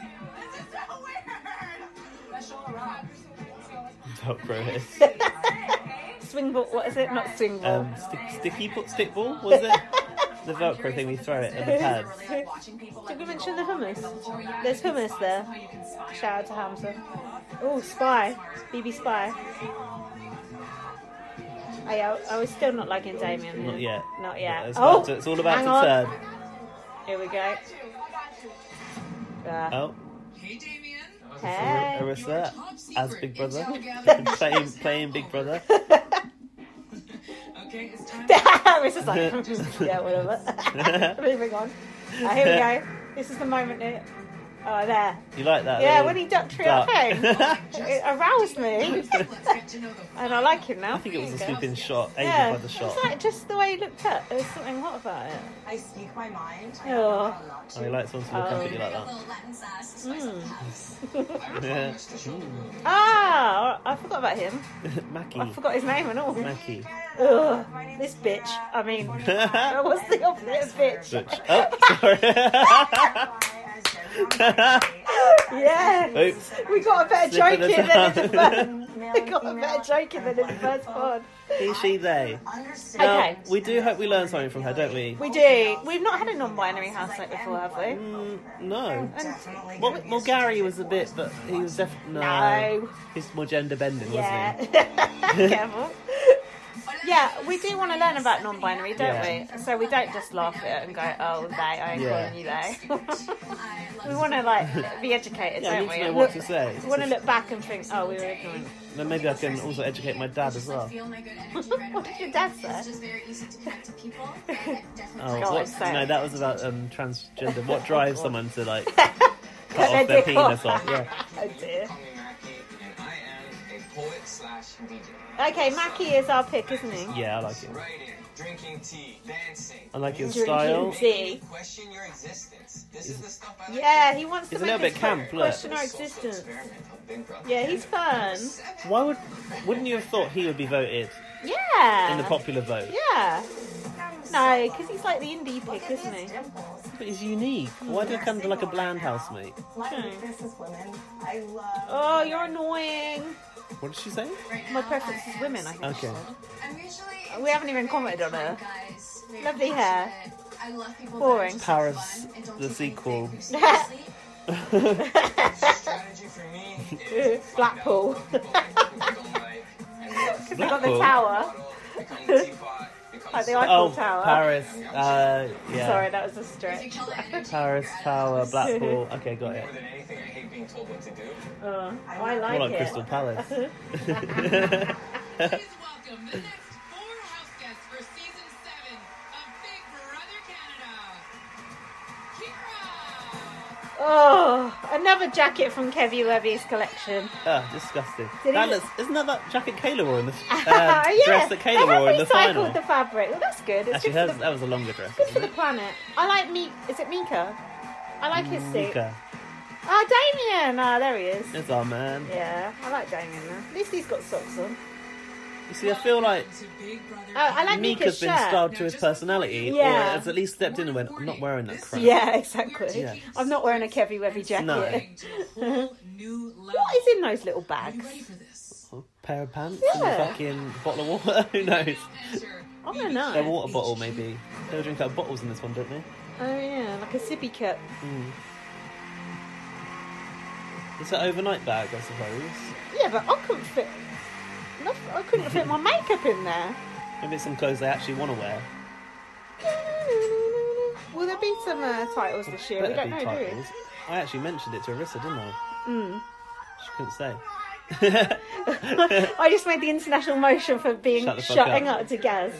Velcro head. Swing ball. What is it? Not swing ball. Um, stick, sticky ball, stick ball, was it? The Velcro thing we throw it at the pads. Did we mention the hummus? There's hummus there. Shout out to Hamza. Oh, Spy. B B Spy. I, I was still not liking Damien. Not yet. Not yet. It's, oh, about to, it's all about hang to on. turn. Here we go. Uh, Oh, Hey, Damien. hey. Arissa Top as secret Big Brother, intel gathering playing playing Big Brother. Okay, it's time. It's just like, yeah, whatever. Moving on. Uh, here we go. This is the moment. It, oh, there. You like that? Yeah, little when he ducked through that duck? thing, it aroused me, Let's get to know the and I like him now. I think it was a There you go. swooping shot, aided Yeah, by the shot. it's like just the way he looked at. There was something hot about it. I speak my mind. I Oh. know how not to. Oh, he likes someone to look Oh. up at you like A that. little Latin sass to spice up the house. Yeah. Ah, I forgot about him. Mackie. I forgot his name and all. Mackie. Ugh, this bitch. I mean, what's the opposite of bitch? Butch. Oh, sorry. Yeah. Oops. We got a better Slip joke of in the than in the tongue. first. We got a better joke in than in the first pod. He, she, they. Now, Okay. we do hope we learn something from her, don't we? We do. We've not had a non-binary housemate before, have we? Mm, no. Definitely Well, gonna be well, a Gary surprise was a bit, but he was definitely... No. No. He's more gender bending, wasn't Yeah. Careful. Yeah, we do want to learn about non-binary, don't Yeah. we? So we don't just laugh at it and go, oh, they, I ain't Yeah. calling you they. We want to, like, be educated, he? Yeah, I don't need we? to know And what look- to say. We want to look back and think, oh, we were ignorant. Then maybe I can also educate my dad as well. What did your dad say? It's just very easy to connect to people. and definitely Oh, God, what? so- No, that was about um, transgender. What drives someone to, like, Cut cut their off their dick penis off. off? Yeah. Oh, dear. Call me Mackie, and I am a poet slash D J. Okay, Mackie is our pick, isn't he? Yeah, I like it. Writing, drinking tea, dancing. I like his Drinking style. tea. Question your existence. This is the stuff I like. Yeah, he wants to He's a make little us bit camp, look. question our Social existence. experiment of Big Brother. Yeah, he's fun. Why would... Wouldn't you have thought he would be voted Yeah. in the popular vote? Yeah. No, because he's like the indie pick, isn't he? But he's unique. Why do you come to, like, a bland housemate? My weakness is women. I love. Oh, you're annoying. What did she say? My preference is women, I think. Okay. I'm usually. We haven't even commented on her. Guys, very Lovely hair. passionate. I love people. Boring. That are just Paris, fun and don't the take sequel. anything seriously. Strategy for me is Blackpool. people I don't like, and work. We got the Blackpool? tower. Become the teapot, become Like the the Eiffel Oh, Tower. Paris. Uh, yeah. Sorry, that was a If you stretch. kill the energy, Paris, you're out of Tower, house. Blackpool. Okay, got it. More than anything, I hate being told what to do. Oh, I like More like it. Crystal Palace. Please welcome the next four house guests for season seven of Big Brother Canada. Kira! Oh, another jacket from Kevy Levy's collection. Ah, disgusting. Did That he- looks, isn't that that jacket Kayla wore in the um, yeah, dress that they Kayla have wore in the recycled final? the fabric. Well, that's good. It's Actually, good, hers, for the, that was a longer dress. good for Wasn't the it? planet. I like me. Is it Mika? I like his suit. Mika. Oh, Damien! Ah, there he is. It's our man. Yeah, I like Damien now. At least he's got socks on. You see, I feel like To Big Brother Oh, I like Mika's Mika's been shirt. styled to his personality, or Yeah. has at least stepped in and went, I'm not wearing that crap. Yeah, exactly. Yeah. I'm not wearing a Kevy Wevy jacket. No. Getting to a whole new level. What is in those little Are you bags? ready for this? A pair of pants Yeah. and a fucking bottle of water. Who knows? Enter I don't know. Their water bottle, maybe. They drink out of bottles in this one, don't they? Oh yeah, like a sippy cup. Mm. It's an overnight bag, I suppose. Yeah, but I couldn't fit. No, I couldn't fit my makeup in there. Maybe it's some clothes they actually want to wear. Will there be some uh, titles this year? We Better don't be know, do titles. I actually mentioned it to Arissa, didn't I? we? Mm. She couldn't say. I just made the international motion for being Shut the fuck shutting up. up to Gaz.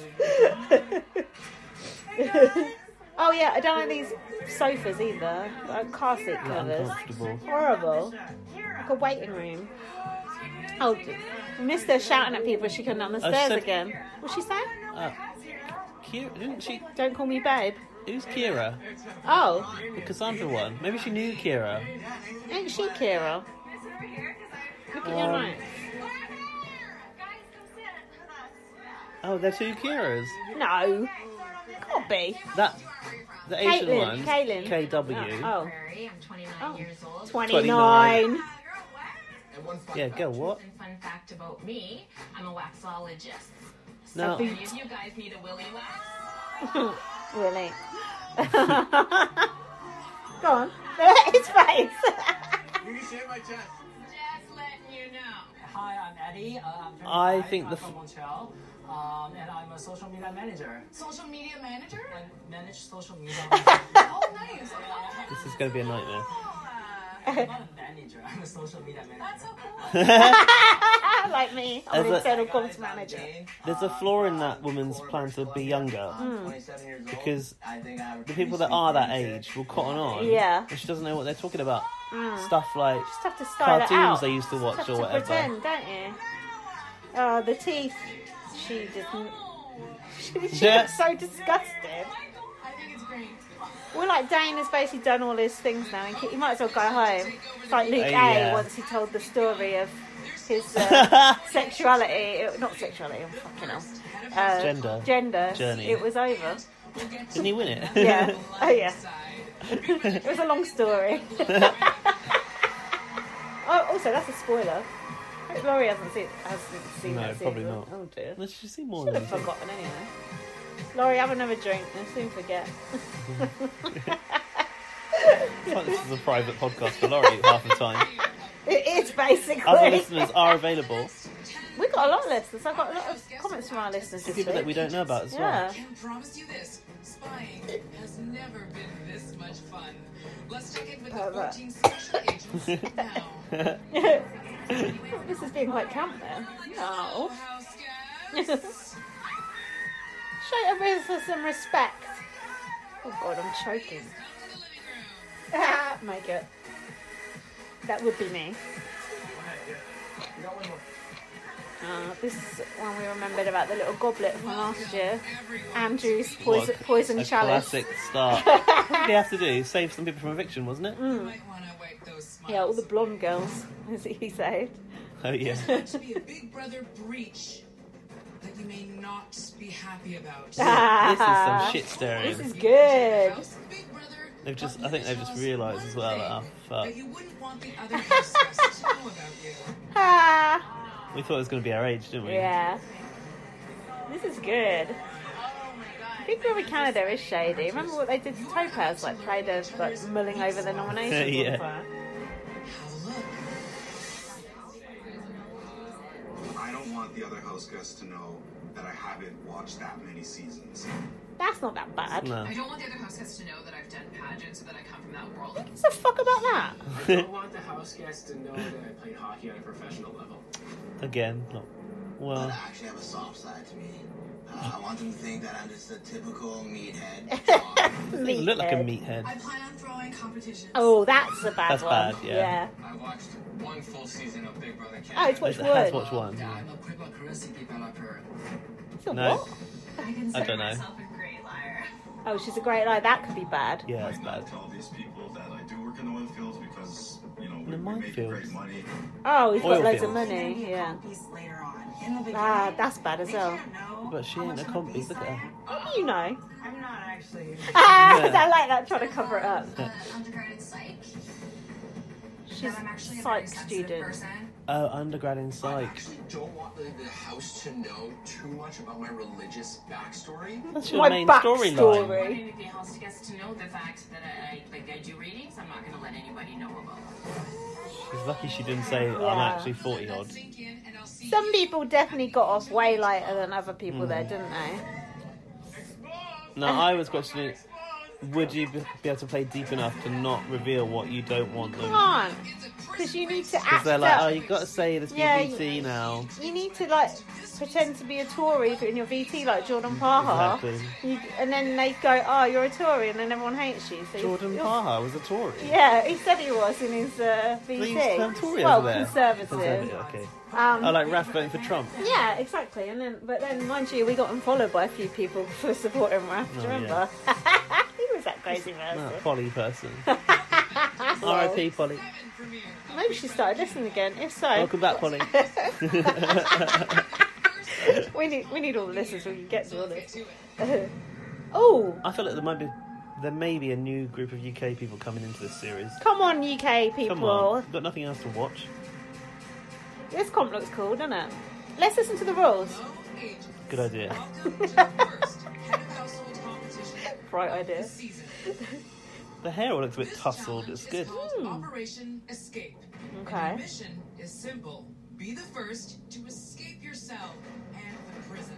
Oh yeah, I don't like these sofas either. Like car seat Not covers. uncomfortable. Horrible. Like a waiting room. Oh, d- missed her shouting at people. She couldn't on the Oh, she stairs said- again. What's she saying? Uh, Kira, didn't she? Don't call me babe. Who's Kira? Oh, The Cassandra one. Maybe she knew Kira. ain't she Kira? Look at your Um, notes. Oh, they're two Kiras. No, can't be. That the Asian Caitlin, one. Caitlin. K W. Oh, I'm twenty-nine Oh. years old. twenty-nine. And one fun Yeah, fact. go what? And fun fact about me, I'm a waxologist. No. So any of you guys need a willy wax? Really? Go on. His face. You can shave my chest. Just letting you know. Hi, I'm Eddie. Uh, I'm I twenty-five, think I'm the from f- Montreal, um, and I'm a social media manager. Social media manager? I manage social media. Oh, nice. This is going to be a nightmare. I'm not a manager. I'm a social media manager. That's so cool. Like me. I'm As an a- internal comms manager. There's a flaw in that woman's plan to be younger. twenty-seven years old. Because I think I have a the pretty people that sweet are that mindset. age will cotton on. Yeah. And she doesn't know what they're talking about. Mm. Stuff like Just have to style it cartoons out. they used to watch Just or have to whatever. pretend, don't you? Oh, the teeth. She didn't. She, she Yeah. looks so disgusted. I think it's great. Well, like Dane has basically done all his things now, and he might as well go home. It's like Luke Uh, A. yeah. once he told the story of his uh, sexuality, not sexuality, I'm fucking hell. Uh, Gender. Gender. Journey. It was over. Didn't he win it? Yeah. Oh yeah. It was a long story. Oh, also, that's a spoiler. I hope Laurie hasn't seen, hasn't seen No, that season. probably not. Oh dear. Let's just see more Should of have them. forgotten anyway. Laurie, have another drink and soon forget. It's like this is a private podcast for Laurie half the time. It is basically. Other listeners are available. We got a lot of listeners. I got a lot of comments from our listeners this People week. that we don't know about as well. Yeah. I can promise you this: spying has never been this much fun. Let's check in with the Pervert. fourteen special agents now. This is being quite camp there. No. House guests. Show everyone some respect. Oh god, I'm choking. Ah, make it. That would be me. Uh, this is one we remembered about the little goblet from last year. Andrew's poison, What a- poison a chalice. classic start. What did they have to do? Save some people from eviction, wasn't it? Mm. Yeah, all the blonde girls, as he said. Oh yeah. To be a Big Brother breach that you may not be happy about. This is some shit staring. This is good. They've just, I think they've just realised as well that oh fuck. That you wouldn't want the other house guests to know about you. Ah, We thought it was going to be our age, didn't we? yeah. This is good. Big Brother Canada is shady. Remember what they did to Topaz? Like, played as like mulling over the nominations. Yeah. for her? I don't want the other house guests to know that I haven't watched that many seasons. That's not that bad. No. I don't want the other house guests to know that I've done pageants or that I come from that world. What's the fuck about that? I don't want the house guests to know that I played hockey on a professional level. Again, not But well. I actually have a soft side to me. Uh, I want them to think that I'm just a typical meathead. You look like a Meathead. meathead. I plan on throwing competitions. Oh, that's a bad That's one. bad, yeah. I watched one full season of Big Brother Canada. Oh, it's watched It has Wood. watched one. I'm a cryptocurrency developer. It's a No. what? I consider I don't know. myself a great liar. Oh, she's a great lie. That could be bad. Yeah, that's I might bad. not tell these people that I do work in the oil fields because, you know, The we, we make great minefields. money. Oh, he's got Oil loads fields. of money. Yeah. Later on. In the beginning, Ah, that's bad as well. But she ain't a compy, look at her. What do you know? I'm not actually. Ah, Yeah. I like that, trying to cover it up. Uh, undergrad in psych. She's I'm actually a a very psych sensitive student. person. Oh, undergrad in I psych. actually don't want the, the house to know too much about my religious backstory. That's your My main backstory. storyline. I want anything else gets to know the fact that I, I like I do readings. I'm not going to let anybody know about. She's lucky she didn't say I'm Yeah. actually forty odd. Some people definitely got off way later than other people Hmm. there, didn't they? No, I was questioning, would you be be able to play deep enough to not reveal what you don't want them? Come on. Because you need to Because act they're like, up. oh, you've got to say this Yeah, B B C now. You need to, like, pretend to be a Tory in your V T, like Jordan Parha. Exactly. You, and then they go, oh, you're a Tory, and then everyone hates you. So Jordan you're, Parha was a Tory. Yeah, he said he was in his uh, V So T. you turned Tory well, over there. conservative. Conservative, okay. Um, Oh, like Raf voting for Trump. Yeah, exactly. And then, but then, mind you, we got unfollowed by a few people for supporting Raph. Do you Oh, remember? he was that crazy person. No, Polly person. R I P Polly. Maybe she started listening again. If so, Welcome back, Polly. we need we need all the listeners we can get to all this. Oh, I feel like there might be, there may be a new group of U K people coming into this series. come on, U K people. Come on, we've got nothing else to watch. This comp looks cool, doesn't it? Let's listen to the rules. Good idea. Bright idea. The hair all looks a bit tousled. It's good. Operation Escape. Okay. And your mission is simple. Be the first to escape yourself and the prison.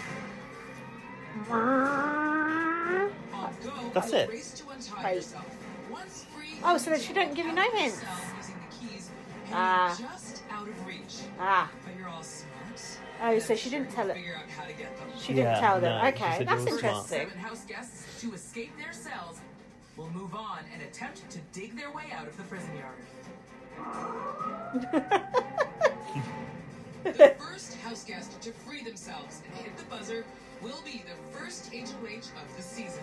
On go, That's you'll it. race to untie Right. yourself. Once free, Oh, so she don't give you no hints. using the keys and Ah. you're just out of reach. Ah. But you're all smart. Oh, so she didn't tell it. Figure out how to get them. She didn't Yeah, tell them. no, she Okay, said that's you're all smart. interesting. Seven house guests to escape their cells will move on and attempt to dig their way out of the prison yard. The first house guest to free themselves and hit the buzzer will be the first H O H of the season.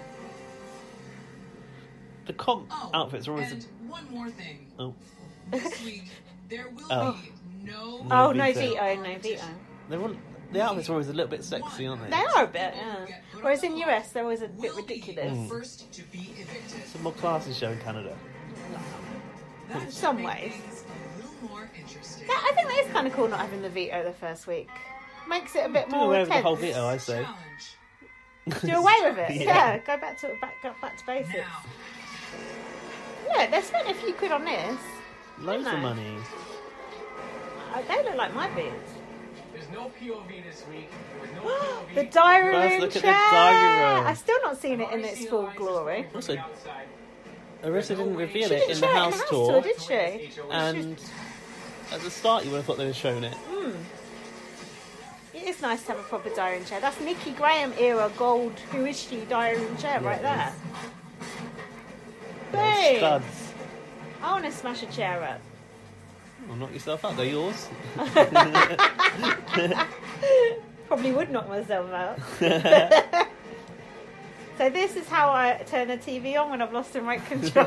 The comp Oh, outfits are always. and one more thing. Oh, This week, there will Oh. be no... Oh, no veto. veto, no veto. They want. the outfits are always a little bit sexy, aren't they? They are a bit, yeah. Whereas in U S, they're always a bit ridiculous. Mm. First to be evicted. It's a more classy show in Canada. In some ways. A little more interesting. Yeah, I think that is kind of cool not having the veto the first week. Makes it a bit Do more away with the intense. whole veto, I say. Challenge. Do away with it. Yeah. Yeah. Go back to back go back to basics. Now, Yeah, they spent a few quid on this. Loads of No. money. Uh, They look like my beards. There's no P O V this week. There was no P O V. The diary First room look at chair. the diary room. I've still not seen it in its full glory. Also, Arissa didn't reveal She it didn't in show the it house tour, did she? and at the start you would have thought they were showing it. Hmm. It is nice to have a proper diary room chair. That's Nikki Graham era gold. Who is she? Diary room chair Yeah, right it there. They're Boom. studs. I want to smash a chair up. Well, knock yourself out. They're yours. Probably would knock myself out. So this is how I turn the T V on when I've lost the remote control.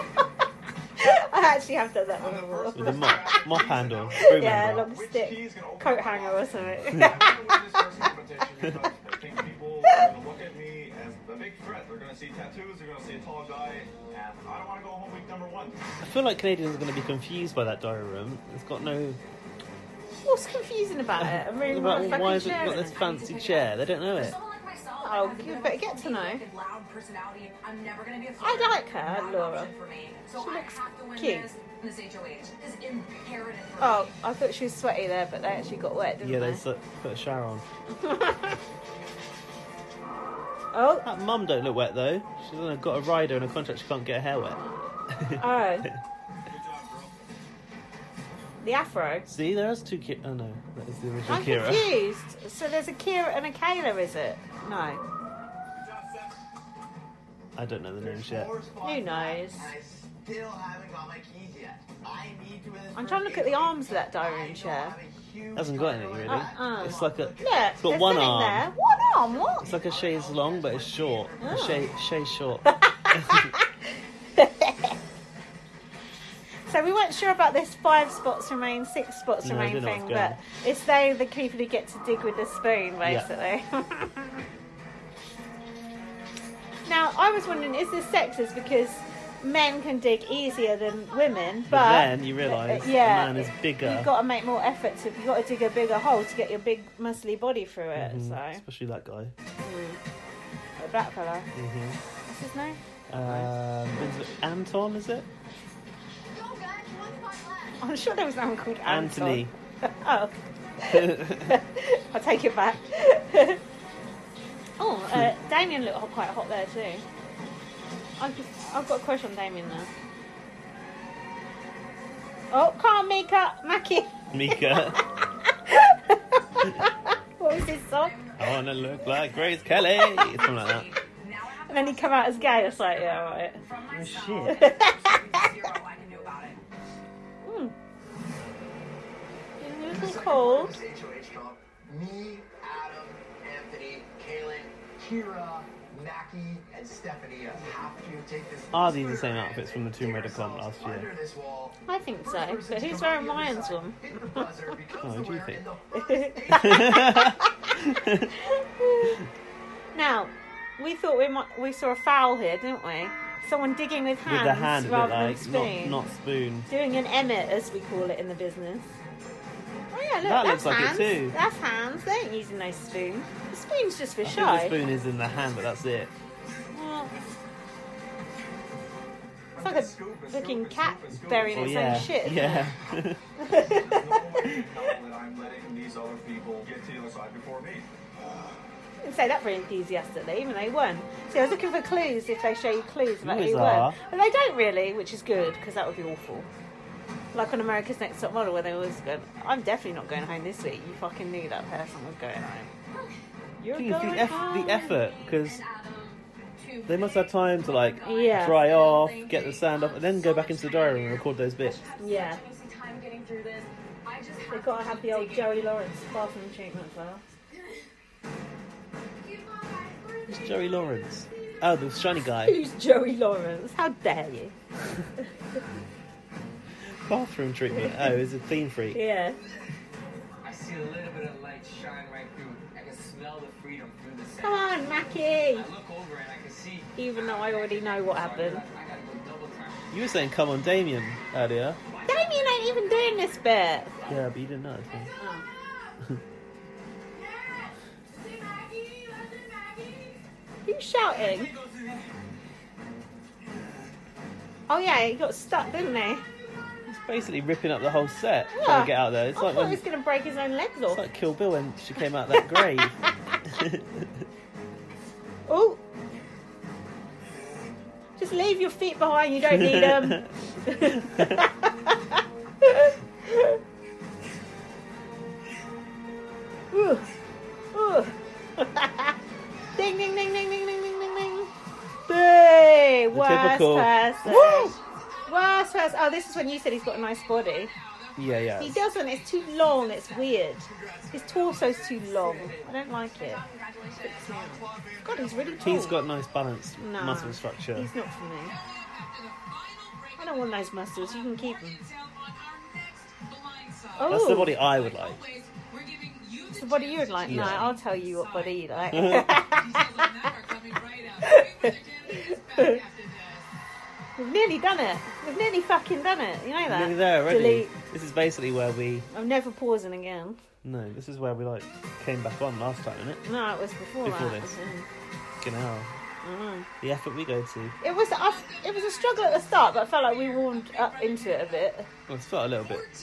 I actually have done that one before. With a mop, mop handle. Broom Yeah, handle. long stick, coat hanger or something. I think people are going to look at me as a big threat. They're going to see tattoos, they're going to see a tall guy, and I don't want to go home week number one. I feel like Canadians are going to be confused by that diary room. It's got no. What's confusing about it? A room About with a why has fucking it chair got in this it? fancy chair? They don't know it. Oh, you better get to know. Loud personality. I'm never gonna be a I like her, Not an Laura. option for me. So She I looks have to win cute. this. This H O H is imperative for Oh, me. I thought she was sweaty there, but they actually got wet, didn't Yeah, they? they s- put a shower on. Oh, That mum don't look wet though. She's got a rider and a contract. She can't get her hair wet. oh. The afro. See, there's two. Ki- oh no, that is the original I'm Kira. confused. So there's a Kira and a Kayla, is it? No. I don't know the names yet. Who knows? I still haven't got my keys yet. I need to win this I'm trying to look at the first arms of that I diary room know chair. I have a huge Hasn't got any really. Uh-uh. It's like a. Yeah, It's got there's one nothing arm. there. One arm, what? It's like a chaise long, but it's short. A Oh. chaise, chaise short. So we weren't sure about this five spots remain, six spots No, I remain don't know thing, what's but it's they, the people who get to dig with the spoon, basically. Now, I was wondering, is this sexist because men can dig easier than women, but, But then you realise uh, yeah, a man is bigger. You've got to make more effort. To, you've got to dig a bigger hole to get your big muscly body through it. Mhm, So, Especially that guy. mm. A black fella. hmm What's his name? Um, is it Anton, is it? I'm sure there was someone called Anton. Anthony. Oh. I'll take it back. Oh, uh, Damien looked quite hot there too. I've, I've got a crush on Damien now. Oh, come on, Mika, Mackie. Mika. What was his song? I want to look like Grace Kelly. Something like that. And then he come out as gay. It's like, yeah, alright. Oh, shit. Zero I can do about it. Hmm. It's a little cold. H O H comp. Me, Adam, Anthony, Kaylin, Kira, Mackie, and Stephanie have to take this. Are these the same outfits from the Tomb Raider comp last Under year? this wall. I think so. But who's wearing Ryan's one? Hit the buzzer, becomes Oh, the do you winner think? in the first Now, we thought we might, we saw a foul here, didn't we? Someone digging with hands With the hand, a bit rather like, than not, spoon. not spoon. Doing an Emmett, as we call it in the business. Oh yeah, look, That that's looks like it hands. too. That's hands. They ain't using no spoon. The spoon's just for I think show. the spoon is in the hand, but that's it. Well, it's like a fucking cat burying Oh its yeah, own shit. isn't yeah. it? There's no way in hell that I'm letting these other people get to the other side before me. I didn't say that very enthusiastically, even though they won. See, I was looking for clues if they show you clues about You who always won. are. But they don't really, which is good, because that would be awful. Like on America's Next Top Model, where they always go, I'm definitely not going home this week. You fucking knew that person was going home. You're The thing is, going the, eff- home. the effort, because they must have time to like Yeah. dry off, get the sand off, and then go back into the diary room and record those bits. Yeah. They've got to have the old Joey Lawrence bathroom treatment first. Who's Joey Lawrence? Oh, the shiny guy. Who's Joey Lawrence? How dare you? Bathroom treatment. Oh, he's a clean freak. Yeah. I see a little bit of light lights shine right through. I can smell the freedom through the set. Come on, Mackie. I look over and I can see. Even though I already know what happened. I gotta go double time. You were saying "Come on, Damien" earlier. Damien ain't even doing this bit. Yeah, but you didn't know. I think. Oh. Who's shouting? Oh yeah, he got stuck, didn't he? He's basically ripping up the whole set Yeah. trying to get out there. It's I like thought when he was going to break his own legs off. it's like Kill Bill when she came out that grave. Oh! Just leave your feet behind, you don't need them. Ooh. Ooh. Ding, ding, ding, ding, ding, ding, ding, ding, ding. Boo! Worst typical- person. Woo! Worst person. Oh, this is when you said he's got a nice body. Yeah, yeah. He doesn't. It's too long. It's weird. His torso's too long. I don't like it. God, he's really tall. He's got nice balanced No, muscle structure. He's not for me. I don't want those muscles. You can keep them. Oh, That's the body I would like. It's the body you would like. No, Yeah. I'll tell you what body you like. We've nearly done it. We've nearly fucking done it. You know that? Nearly there already. Delete. This is basically where we. I'm never pausing again. No, this is where we like came back on last time, isn't it? No, it was before, Before that. this. Mm. Fucking hell. Mm. The effort we go to. It was a, it was a struggle at the start, but I felt like we warmed up into it a bit. Well, it's felt a little bit.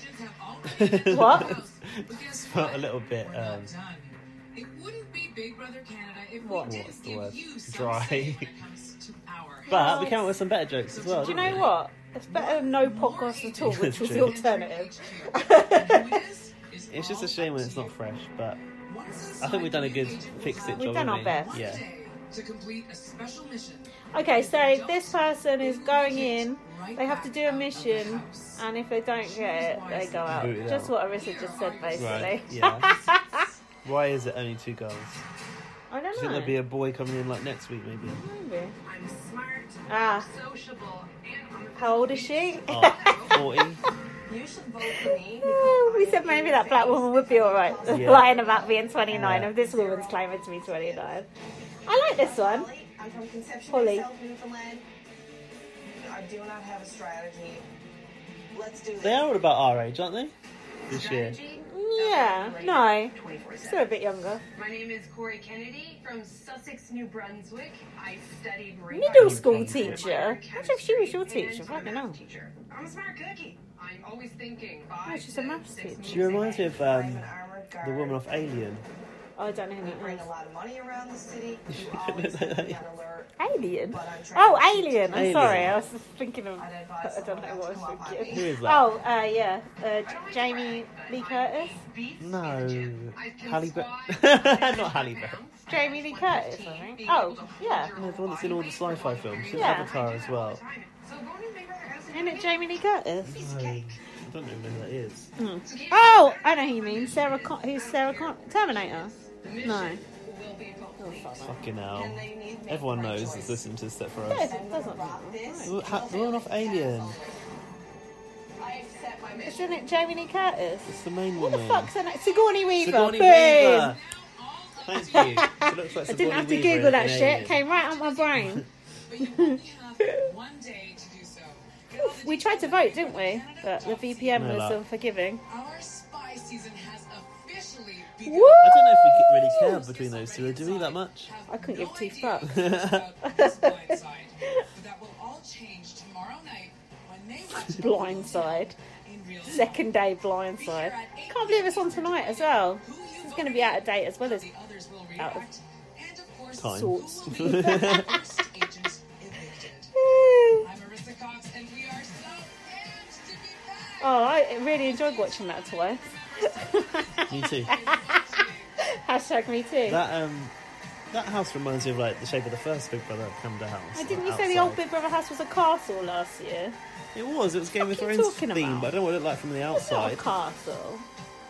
What? It's felt a little bit. Um, It wouldn't be Big Brother Canada if What? we didn't what's the give word? you some Dry. say when it comes to our But we came up with some better jokes as well. Do you didn't know we? what? It's better than no podcast at all, which was the True. alternative. It's just a shame when it's not fresh, but I think we've done a good fix it We've job. done our haven't best. we? Yeah. to complete a special mission. Okay, so this person is going in. They have to do a mission, and if they don't get it, they go out. Boot it Just out. what Arissa just said, basically. Right. Yeah. Why is it only two girls? I Do don't you think know. there'll be a boy coming in like next week, maybe? Maybe. I'm smart, Ah, sociable, and I'm how old is she? Oh, forty? You should vote for me. Oh, we said maybe that black woman would be alright. Yeah. Lying about being twenty-nine, Yeah. if this woman's claiming to be twenty-nine. I like this one. I'm from Conception, Holly. South Newfoundland. I do not have a strategy. Let's do this. They are all about our age, aren't they? This year. Yeah, no. Still a bit younger. My name is Corey Kennedy from Sussex, New Brunswick. I studied marine Middle biology, school minor teacher. chemistry, What if she was your and teacher? I'm a Fucking math hell. teacher. I'm a smart cookie. I'm always thinking. Oh, Five she's a to maths six teacher. She reminds me of um, I'm an armored guard. the woman off Alien. I don't know who We it bring is. a lot of money around the city. You always have to be on alert. Alien? But I'm trying Oh, to keep Alien. I'm Alien. sorry. I was thinking of. I'd I advise don't someone know else what I to come was up on thinking. Who me. is that? Oh, uh, yeah. Uh, Jamie Lee Curtis. No. Halle Berry. Not Halle Berry. Jamie Lee Curtis, I think. Oh, yeah. No, the one that's in all the sci-fi films. She's Yeah. Avatar as well. Isn't it Jamie Lee Curtis? No, I don't know who that is. Hmm. Oh, I know who you mean. Sarah Con- who's Sarah Con- Terminator? No. Oh, fuck. Fucking hell. Everyone knows that's listening to Step for Yes, Us. it doesn't matter. The ha- the woman off Alien. Isn't it Jamie Lee Curtis? It's the main What the woman. fuck's her name? Sigourney Weaver. Sigourney Boom. Weaver. Thank you. She looks like I didn't Sigourney have to Weaver Google in that shit. Alien. Came right out my brain. But you only have one day to do so. Get all the We tried to vote, didn't we? But the V P N No was luck. unforgiving. Our spy season has officially Woo! begun. I don't know if we c- really care between those two. Do we that much? I couldn't give two idea fucks. about this blind side. But that will all change tomorrow night when they watch it Blindside. in real time. Second day Blindside. Can't believe it's on tonight as well. It's going to be out of date as well as The others will out of react. And of course, Time. sorts. who will be the first agent evicted. I'm Arissa Cox, and we are so amped to be back. Oh, I really enjoyed watching that twice. Me too. Hashtag me too. That um, that house reminds me of like the shape of the first Big Brother Canada house. Oh, didn't you like, say the old outside. Big Brother house was a castle last year? It was. It was Game of What are you Thrones talking theme, about? but I don't know what it looked like from the It's not a outside. castle.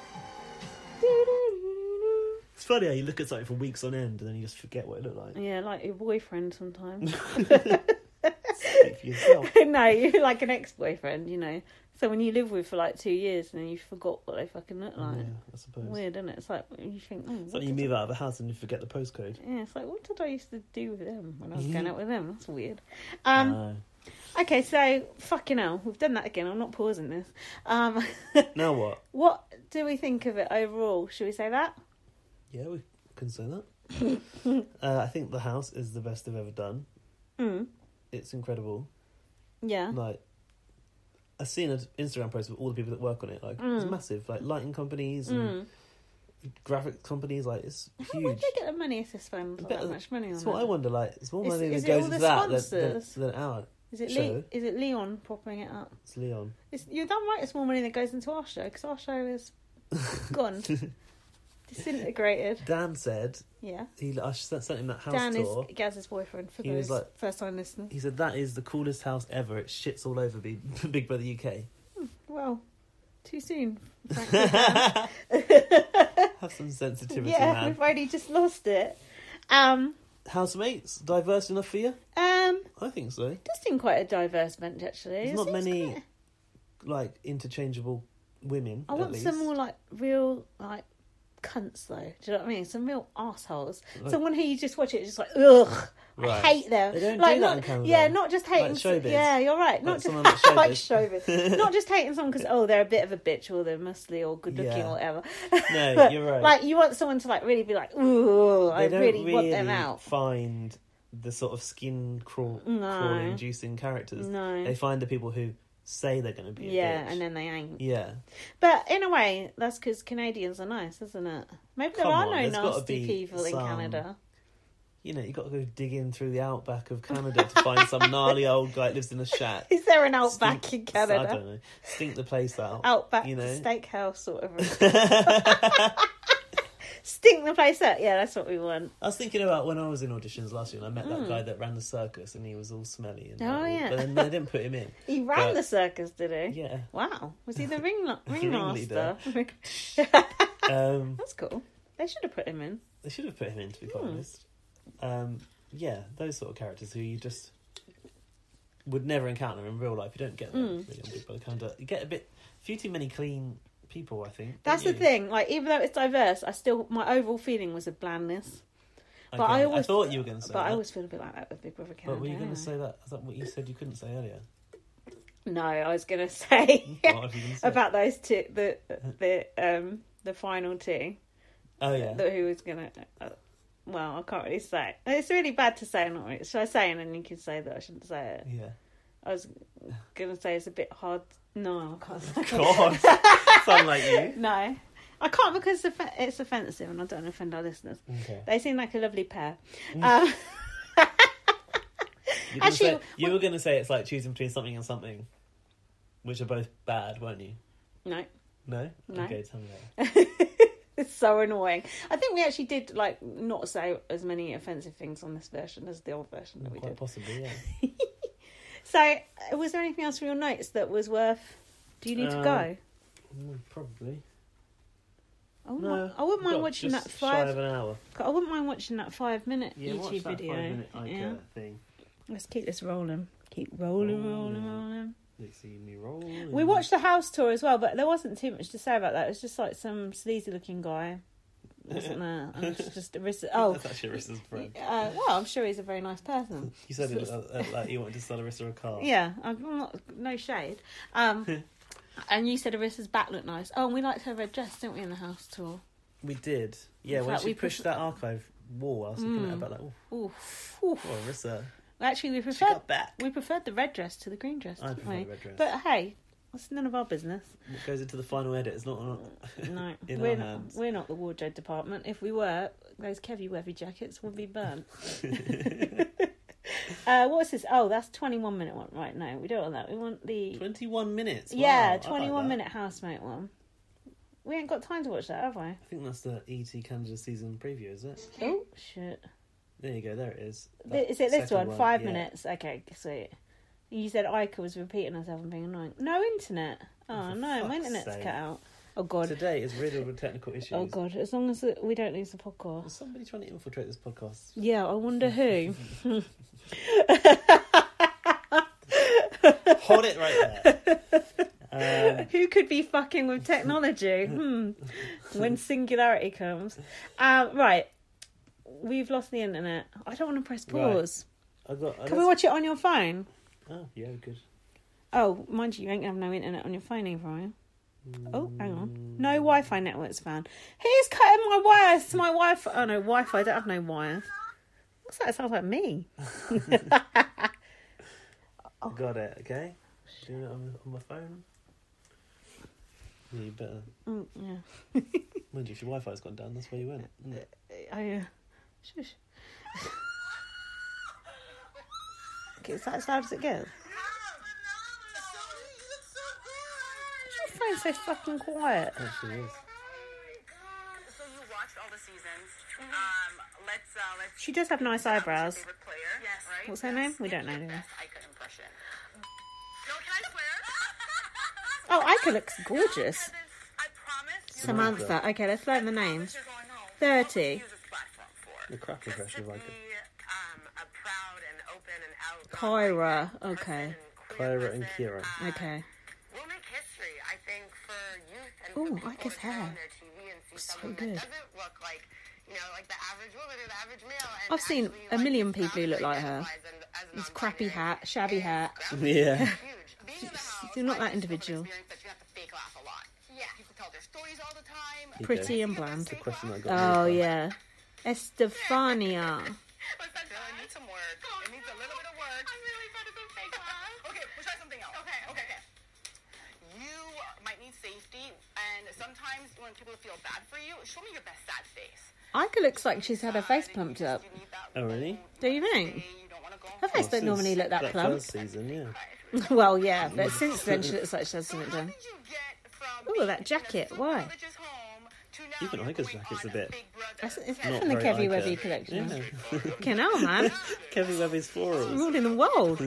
It's funny how you look at something for weeks on end and then you just forget what it looked like. Yeah, like your boyfriend sometimes. Speak for yourself. No, you're like an ex-boyfriend, you know. So when you live with for like two years and then you forgot what they fucking look like. Yeah, I suppose. Weird, isn't it? It's like you think, oh, It's what like you did move out of a house and you forget the postcode. I... Yeah, it's like, what did I used to do with them when I was Mhm. going out with them? That's weird. Um, No. Okay, so fucking hell, we've done that again. I'm not pausing this. Um, Now what? what do we think of it overall? Should we say that? Yeah, we can say that. uh, I think the house is the best they've ever done. Mm. It's incredible. Yeah. Like, I've seen an Instagram post with all the people that work on it. Like, it's Mm. massive. Like, lighting companies and Mm. graphic companies. Like, it's How, huge. where'd they get the money to spend Bet- that much money on That's that? what I wonder. Like, it's more Is- money is that it goes all into the that than, than, sponsors? than our Is it show. Le- is it Leon propping it up? It's Leon. It's, you're damn right. It's more money that goes into our show because our show is gone, disintegrated. Dan said, Yeah. he I sent him that house Dan tour. is Gaz's boyfriend for He those was like- first time listeners. He said that is the coolest house ever. It shits all over Big, Big Brother U K. Well, too soon. Frankly, Dan. Have some sensitivity, yeah, man. we've already just lost it. Um, Housemates, diverse enough for you? um, I think so. it does seem quite a diverse bench actually. There's It not seems many quite- like interchangeable women. I at want least. some more like real like cunts though. Do you know what I mean? Some real assholes. Like- Someone who you just watch it, just like ugh. I Right. hate them. They don't like, do that not, in Canada. Yeah, not just hating. Like showbiz. Yeah, you're right. Not Like just someone like like showbiz. showbiz. Not just hating someone because oh they're a bit of a bitch or they're muscly or good looking Yeah. or whatever. No, But, you're right. Like you want someone to like really be like ooh, I They don't really, want them out. find the sort of skin crawl, No. crawling, inducing characters. No. They find the people who say they're going to be a Yeah, bitch. and then they ain't. Yeah. But in a way, that's because Canadians are nice, isn't it? Maybe there Come are on, no there's gotta nasty be people in some- Canada. You know, you got to go digging through the outback of Canada to find some gnarly old guy that lives in a shack. Is there an outback Stink- in Canada? I don't know. Stink the place out. Outback you know. steakhouse sort of. Stink the place up. Yeah, that's what we want. I was thinking about when I was in auditions last year and I met that Mm. guy that ran the circus and he was all smelly. And Oh, like, all- yeah. But then they didn't put him in. He ran But- the circus, did he? Yeah. Wow. Was he the ring ringmaster? Um, That's cool. They should have put him in. They should have put him in, to be quite Hmm. honest. Um, yeah, those sort of characters who you just would never encounter in real life. You don't get them Mm. really on Big Brother Canada. You get a bit, a few too many clean people, I think. don't That's the you? thing. Like, even though it's diverse, I still my overall feeling was a blandness. But Okay, I I always thought you were gonna say But I that. always feel a bit like that with Big Brother Canada. But were you going anyway. to say that? Is that what you said you couldn't say earlier? No, I was going to say What were you gonna say? about those two, the the um the final two. Oh, yeah. The, who was going to? Uh, well, I can't really say. It's really bad to say. Not really. Should I say, and then you can say that I shouldn't say it. Yeah. I was going to say it's a bit hard. No, I can't say. God, sound like you. No, I can't because it's off- it's offensive, and I don't want to offend our listeners. Okay. They seem like a lovely pair. Mm. Um, You, were Actually, gonna say, you were going to say it's like choosing between something and something, which are both bad, weren't you? no. No? No. Okay, tell me that. It's so annoying. I think we actually did like not say as many offensive things on this version as the old version that we Quite did. possibly, yeah. So, uh, was there anything else from your notes that was worth? Do you need to Uh, go? Mm, Probably. I wouldn't, No. mi- I wouldn't mind got watching just that shy five. of an hour. I wouldn't mind watching that five minute Yeah, watch YouTube that video. five minute Ica yeah. thing. Let's keep this rolling. Keep rolling, rolling, Rolling. rolling. Let's see me rolling. We watched the house tour as well, but there wasn't too much to say about that. It was just like some sleazy looking guy, wasn't there? And it's just Arissa. Oh, That's actually Arissa's friend. uh, well, I'm sure he's a very nice person. You said it uh, uh, like you wanted to sell Arissa a car. Yeah, I'm not, no shade. Um, and you said Arissa's back looked nice. Oh, and we liked her red dress, didn't we, in the house tour? We did. Yeah, In when fact, she we pushed prefer- that archive wall, I was looking at Mm. it about like, oh, Oof, oof. oh, Arissa. Actually, we She preferred got back. we preferred the red dress to the green dress. I didn't prefer we? the red dress. But hey, that's none of our business. What goes into the final edit is not on, No, in we're our not. hands. We're not the wardrobe department. If we were, those Kevy Wevy jackets would be burnt. uh, what's this? Oh, that's twenty-one minute one. Right, no, we don't want that. We want the twenty-one minutes. Wow, yeah, I like twenty-one that. minute housemate one. We ain't got time to watch that, have we? I think that's the E T Canada season preview, is it? Oh shit! There you go. There it is. Th- Is it this Second one? Five yeah. minutes. Okay, sweet. You said Ica was repeating herself and being annoying. No internet. Oh For no, my fuck's internet's sake. cut out. Oh god. Today is riddled with technical issues. Oh god. As long as we don't lose the podcast. Is somebody trying to infiltrate this podcast? Yeah, I wonder who. Hold it right there. Um, Who could be fucking with technology? Hmm. When singularity comes. Um, right. We've lost the internet. I don't want to press pause. Right. I've got, Can we watch it on your phone? Oh, yeah, good. Oh, mind you, you ain't gonna have no internet on your phone either, are you? Oh, hang on. No Wi-Fi networks found. Who's cutting my wires to my Wi-Fi? Oh, no, Wi-Fi. I don't have no wires. What's that? It sounds like me. Oh. Got it, okay? Doing it on, on my phone. Yeah, you better. Mm, yeah. Mind you, if your Wi-Fi's gone down, that's where you went. Isn't it? Oh, yeah. Shush. Okay, is that as loud as it gets? Your phone's so fucking quiet. It actually is. So you watched all the seasons. Um, let's, uh, let's... She does have nice eyebrows. Yes, right? What's her name? We don't know, do we? Ica impression. No, can I swear? Oh, Ica looks gorgeous. I promise. Samantha. Okay, let's learn the names. thirty. The crap impression of Ica. Um, a proud and open and out. Kyra. Okay. Kyra and Kira. Okay. We'll make history, I think, for youth and Ooh, for people Ica's to turn on hair. their T V and see So someone good. that doesn't look like, you know, like the average woman or the average male. And I've seen actually, a like, million people who look like her. as an- as an This crappy hat, shabby hat. Yeah. You're not that individual. experience that you have to fake laugh a lot. Yeah. People tell their stories all the time. Okay. Pretty and bland. It's a question I got. Oh, really yeah. Estefania. But sometimes it needs some work. It needs a little bit of work. I'm really bad at the fake laugh. Okay, we'll try something else. Okay, okay, okay. You might need safety, and sometimes when people feel bad for you, show me your best sad face. Ica looks like she's had her face pumped up. Oh, really? Do you think? Her face don't normally look that That plump. first season, yeah. Well, yeah, but since then she looks like she has something done. Oh, that jacket. Why? Even Ica's jacket's a bit. That's, it's Not from the very Kevy Ica. Webby collection. Yeah. Fucking hell, man. Kevy Webby's florals. Ruling the world.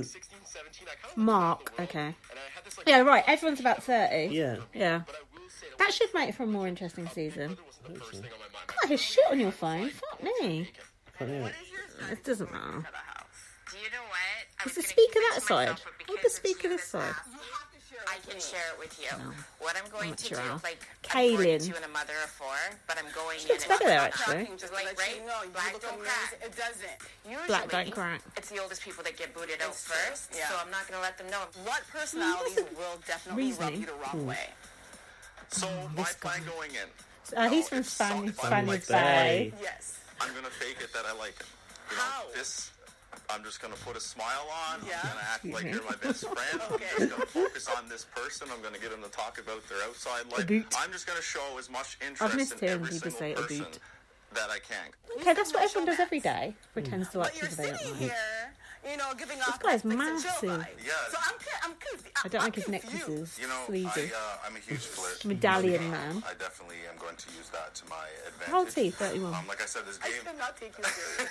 Mark. Okay. Yeah, right. Everyone's about thirty. Yeah. Yeah. That should make for a more interesting season. I hope so. God, his shit on your phone. Fuck me. Can't hear it. It doesn't matter. Do you know what? Is the speaker that side? What's the speaker this side? I can share it with you. No. What I'm going to do, Sure. like, Kaylin. I'm forty-two and a mother of four, but I'm going She in looks and better there, not actually. talking, just like, right? Black don't crack. It doesn't. Usually, Black don't crack. it's the oldest people that get booted out It's true. first, Yeah. so I'm not going to let them know. What personalities will definitely rub Reasoning. you the wrong way? So my plan going in, Uh, he's from Spanish, Spanish Bay. Bay. Yes. I'm gonna fake it that I like him. You know, How? this, I'm just gonna put a smile on. Yeah. I'm gonna act like you're my best friend. Okay. I'm just gonna focus on this person. I'm gonna get them to talk about their outside life. boot. I'm just gonna show as much I've interest missed in hearing every people single say a person boot. that I can. Okay, that's what everyone does every day. Pretends to like But you're people they don't sitting like. here, you know, giving This off guy's Netflix and chill massive. vibes. Yeah. So I'm, con- I'm confused. I don't like his necklaces. You know, Sleazy. I, uh, I'm a huge flirt. Medallion Uh, man. I definitely am going to use that to my advantage. How old is he? thirty-one. Um, like I said, this I game. should not take you serious.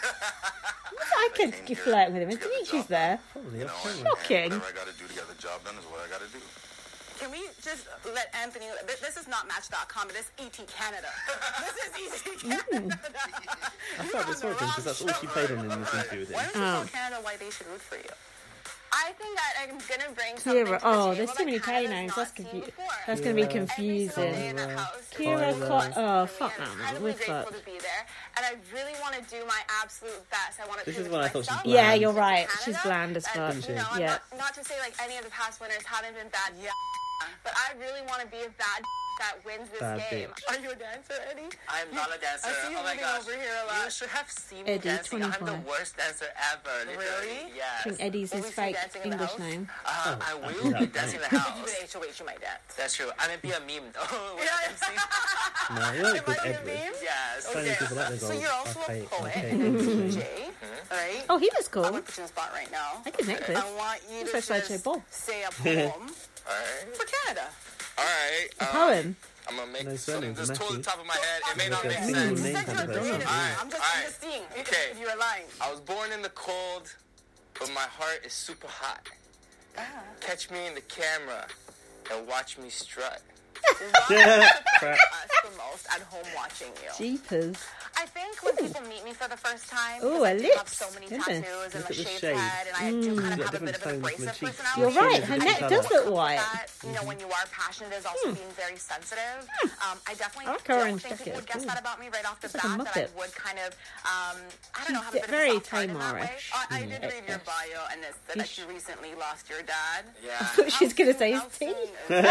I could be flirting with him. Is Dimitri's there? Probably. You know, I've and, seen and Shocking. whatever I got to do to get the job done is what I got to do. Can we just let Anthony... th- This is not Match dot com, it is E T Canada. This is E T Canada. I felt this working because that's all she played in in this interview with Why him. don't you Oh. tell Canada why they should root for you? I think that I'm going to bring something to Kira. the Oh, table there's too that many K Canada's names. not That's seen confusing. before. That's going to be Kira. confusing. Every single day in that house. Kira, Kyra. Cla- oh, fuck I'm that, man. incredibly We're grateful fucked. to be there, and I really want to do my absolute best. I want to This prove is when I to thought she was myself bland. Yeah, you're right. Canada, She's bland as and, fuck. You know, I'm Yeah. not, not to say like any of the past winners haven't been bad, yeah, but I really want to be a bad that wins this Bad game. bitch. Are you a dancer, Eddie? I'm not a dancer. I see you oh my moving gosh. over here a lot. You should have seen me Eddie, dancing. I'm the twenty-five. worst dancer ever. Literally. Really? Yes. I think Eddie's Will his we see fake dancing in the English house? name. Uh, I Oh, will yeah, be dancing in the house. Even H O H, you might dance. That's true. I might be a meme though. when Yeah. I'm dancing. No, he only It called might be a Edward. meme? Yes. So many people like those So old you're also a archaic- poet archaic and a names. D J, alright? Oh, he was I'm cool. gonna put you on the spot right now. I could necklace. I want you to Looks like Sideshow just Bob. say a poem Alright. for Canada. Alright. A um, poem. I'm gonna make No something surnames, just Matthew. totally top of my head. It may not Like a make single sense. name Said kind you're of doing person. it. Alright, I'm just, alright. I'm just seeing if, Okay. if you're lying. I was born in the cold, but my heart is super hot. Catch me in the camera and watch me strut. What Yeah. hurts the most at home watching you? Jeepers. I think when people meet me for the first time, Ooh, because I her do lips. have so many Goodness. tattoos and Look a at the shaved shade. head, and I Mm. do kind She's of got have a bit different of an tones from the abrasive cheeks. personality. You're right, She her is a neck different does colour. look white. That, you know, when you are passionate is also being very sensitive. Um, I definitely I like her don't orange think jacket, people would it's guess cool. that about me right off the It's like a bat, that I Muppet. would kind of, um, I don't know, have a She's bit very of a soft heart in that way. Tamar-ish. Uh, I did Mm. read your bio, and it said that you recently lost your dad. Yeah. I thought she was going to say his How teeth. soon?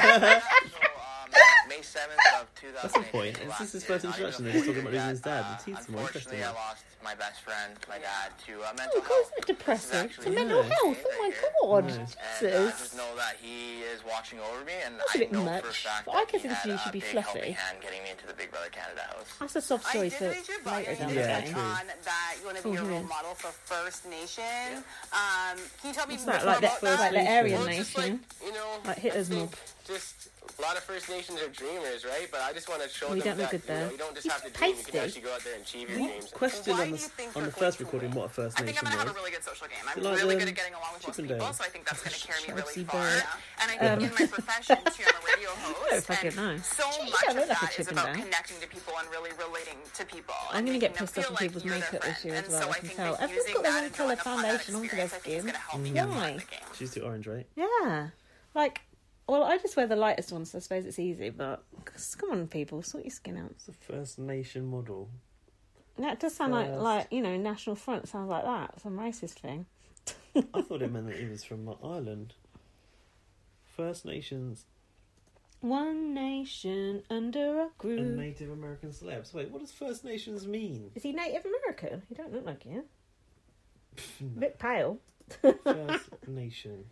May seventh of two thousand eight. That's the point. This is his first introduction. They're just talking about losing his dad. The teeth's more interesting. Unfortunately, I lost my best friend, my dad, to uh, Oh, mental of course, health. it's depressing. This is To actually- mental Yeah. health. Oh my god. No. And uh, Jesus. just know that he is watching over me, and That's a I bit know much, for a fact but that I consider he had you a should be big fluffy. helping hand getting me into the Big Brother Canada house. That's a soft I choice did for read your bio. later You down the Yeah, said game. true. on that you want to be a Oh, role yeah. model for First Nation. Um, can you tell me What's more that, like about the, that? like the Aryan Well, it's just nation? like, you know, Like Hitler's I mob. think just a lot of First Nations are dreamers, right? But I just want to show Well, you them don't look that good you, know, there. you don't just You're have to too dream. You pasty. can actually go out there and achieve your dreams. Question Why on do the, you think on you're the first going to recording, what a First I think I'm Nation going to have a was. really good social game. I'm You like really the good at getting along with most Chippendale? people, so I think that's going to carry me really Chelsea far. bird. And I think in my profession, too, I'm a radio Oh, host, fucking and nice. so Gee, you much don't of look like a that is about Chippendale. connecting to people and really relating to people. I'm and going to get making them pissed off feel with like people's you're their makeup this friend. year as And well. so I I can think tell. that Everyone's using got their that own and colour drawing upon that foundation onto their experience, I think is skin. going to help me get Why? in the game. She's too orange, right? Yeah. Like, well, I just wear the lightest one, so I suppose it's easy, but come on, people, sort your skin out. It's a First Nation model. That does sound like, First. like, you know, National Front sounds like that. Some racist thing. I thought it meant that he was from Ireland. First Nations One nation under a and groove. Native American celebs. Wait, what does First Nations mean? Is he Native American? He don't look like you. A bit pale. First Nation.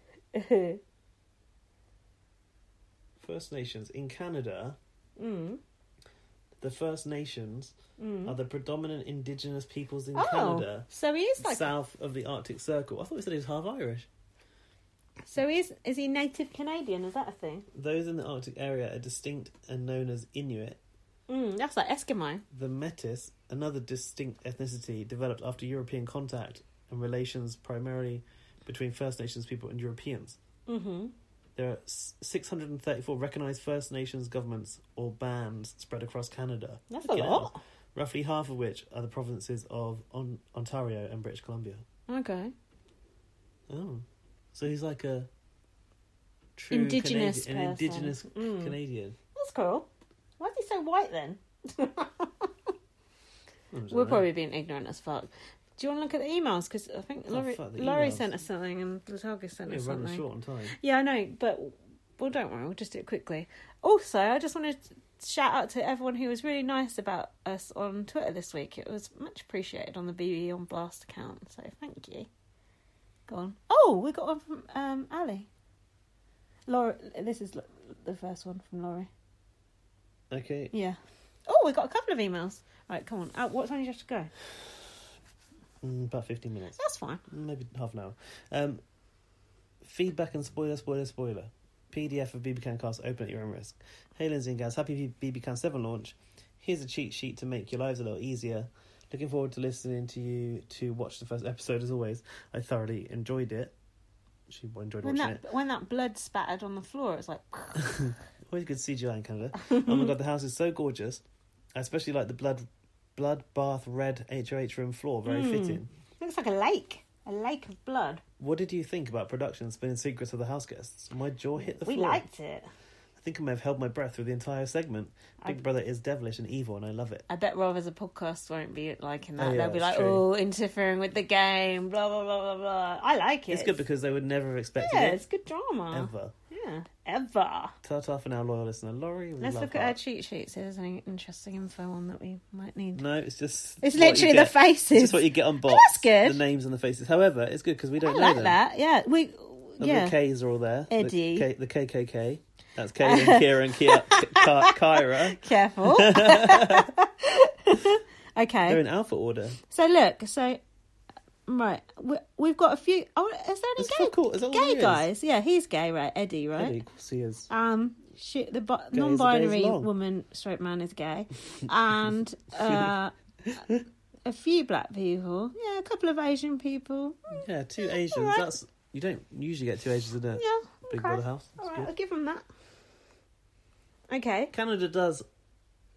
First Nations. In Canada, mm. the First Nations Mm. are the predominant indigenous peoples in Oh, Canada, so he is like. south of the Arctic Circle. I thought he said he was half Irish. So he is. Is he Native Canadian? Is that a thing? Those in the Arctic area are distinct and known as Inuit. Mm, that's like Eskimo. The Metis, another distinct ethnicity, developed after European contact and relations primarily between First Nations people and Europeans. Mm-hmm. There are six hundred thirty-four recognised First Nations governments or bands spread across Canada. That's Look a at lot. it. Roughly half of which are the provinces of on- Ontario and British Columbia. Okay. Oh. So he's like a true Indigenous Canadian, an person. indigenous Mm. Canadian. That's cool. Why is he so white then? I don't We're know. probably being ignorant as fuck. Do you want to look at the emails? Because I think Oh, Laurie, fuck the Laurie emails. sent us something and Latarga sent We're us running something. short on time. Yeah, I know, but well, don't worry, we'll just do it quickly. Also, I just wanted to shout out to everyone who was really nice about us on Twitter this week. It was much appreciated on the B B on Blast account, so thank you. Go on. Oh, we got one from um, Ali. Laura, this is the first one from Laurie. Okay. Yeah. Oh, we got a couple of emails. Right, come on. Out. What time do you have to go? Mm, about fifteen minutes. That's fine. Maybe half an hour. Um, feedback and spoiler, spoiler, spoiler. P D F of B B Can Cast open at your own risk. Hey Lindsay and Gaz, happy B B Can seven launch. Here's a cheat sheet to make your lives a little easier. Looking forward to listening to you to watch the first episode as always. I thoroughly enjoyed it. She enjoyed When watching that it. when that blood spattered on the floor, it was like. Always good C G I in Canada. Oh my god, the house is so gorgeous. I especially like the blood blood bath red H O H room floor. Very Mm. fitting. Looks like a lake. A lake of blood. What did you think about production spinning secrets of the house guests? My jaw hit the We floor. liked it. I think I may have held my breath through the entire segment. Big I- Brother is devilish and evil, and I love it. I bet Rob as a podcast won't be liking that. Oh, yeah, They'll be that's like, true. oh, interfering with the game, blah, blah, blah, blah, blah. I like it. It's good because they would never have expected Yeah, it. it's good drama. Ever. Yeah, ever. Ta-ta for now, loyal listener. Laurie, we Let's love look at our heart. cheat sheets. There's any interesting info on that we might need. No, it's just... It's what you literally the get. faces. It's just what you get on box. That's good. The names and the faces. However, it's good because we don't I know like them. that. Yeah, we. The Yeah. K's are all there. Eddie. The, K, the K K K. That's Kaylin, Kira, and Kia, Ki- Kyra. Careful. Okay. They're in alpha order. So look, so right, we, we've got a few. Oh, is there any It's gay, fuck all. Is that all he gay is? guys? Yeah, he's gay, right? Eddie, right? Eddie, of course he is. Um, she, the bo- Gay as the non-binary day is long. woman, straight man, is gay, and uh, a few black people. Yeah, a couple of Asian people. Yeah, two Asians. all right. That's you don't usually get two Asians in a Yeah, Big okay. Brother house. All That's right, good. I'll give them that. Okay. Canada does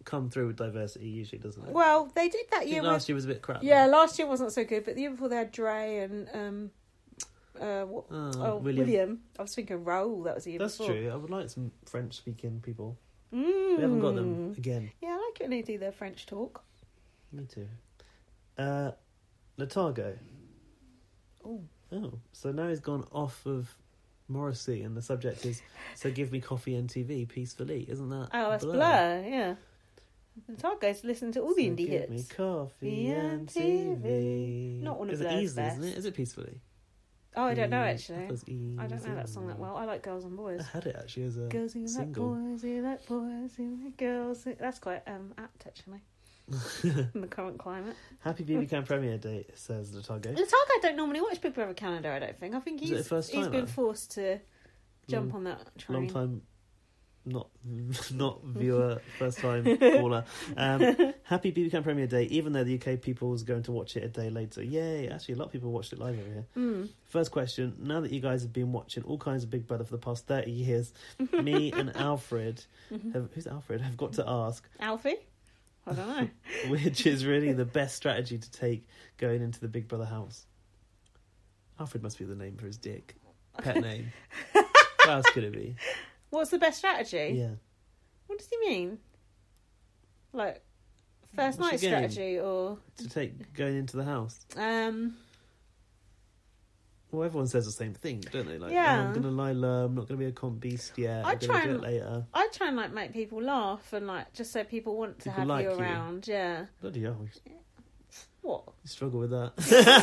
come through with diversity usually, doesn't it? Well, they did that I year. think last with, year was a bit crap. Yeah, last year wasn't so good, but the year before they had Dre and um, uh, what? Oh, oh William. William. I was thinking Raoul. That was the year That's before. true. I would like some French-speaking people. Mm. We haven't got them again. Yeah, I like it when they do their French talk. Me too. Uh, Latago. Oh. Oh, so now he's gone off of Morrissey, and the subject is "So give me coffee and T V peacefully." Isn't that? Oh, that's Blur? Blur. Yeah. The Targo's listen to all the So indie give hits. me coffee and and T V. Not one of Is it Blur's easily, best. isn't it? Is it peacefully? Oh, I don't know E- actually. I thought it was I don't know that song that easy. well. I like Girls and Boys. I had it actually as a Girls, you like single. boys, you like boys, you like girls. That's quite um apt actually in the current climate. Happy B B Can premiere date, says Latago. Latago don't normally watch Big Brother Canada. I don't think. I think Is he's it the first he's time, been though? forced to jump Long- on that train. Long time, not not viewer, first time caller. Um, happy B B Can premiere day, even though the U K people was going to watch it a day later. Yay! Actually, a lot of people watched it live over here. Mm. First question: now that you guys have been watching all kinds of Big Brother for the past thirty years, me and Alfred, have, who's Alfred? Have got to ask, Alfie? I don't know. which is really the best strategy to take going into the Big Brother house? Alfred must be the name for his dick. Pet name. What else could it be? What's the best strategy? Yeah. What does he mean? Like first What's night the game? strategy or To take going into the house. um Well, everyone says the same thing, don't they? Like, Yeah. oh, I'm gonna lie low. I'm not gonna be a comp beast yet. I I'm try gonna do and it later. I try and like make people laugh and like just so people want to People have like you you. around. Yeah. Bloody hell, What? you struggle with that.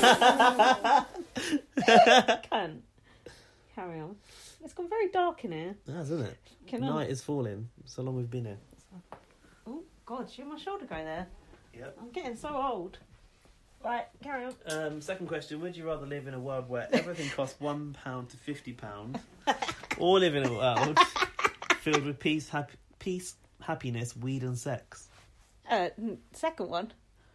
Cunt. Carry on. It's gone very dark in here. It has, isn't it? Can I- Night is falling. So long we've been here. Oh God, should my shoulder go there? Yep. I'm getting so old. Right, carry on. Um, second question: would you rather live in a world where everything costs one pound to fifty pound, or live in a world filled with peace, happy, peace, happiness, weed, and sex? Uh, n- second one.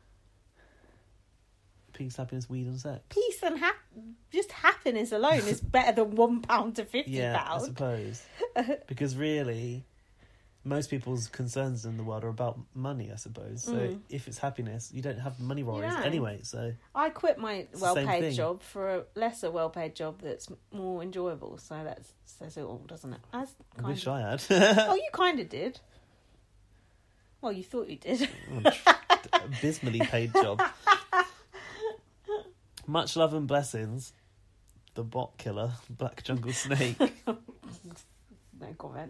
Peace, happiness, weed, and sex. Peace and hap- just happiness alone is better than one pound to fifty Yeah, I pound. suppose. Because really, most people's concerns in the world are about money, I suppose. So Mm. if it's happiness, you don't have money worries don't. anyway. So I quit my the same well-paid thing. job for a lesser well-paid job that's more enjoyable. So that says it all, doesn't it? As I kind wish of... I had. Oh, you kind of did. Well, you thought you did. Abysmally paid job. Much love and blessings. The bot killer, Black Jungle Snake. No comment.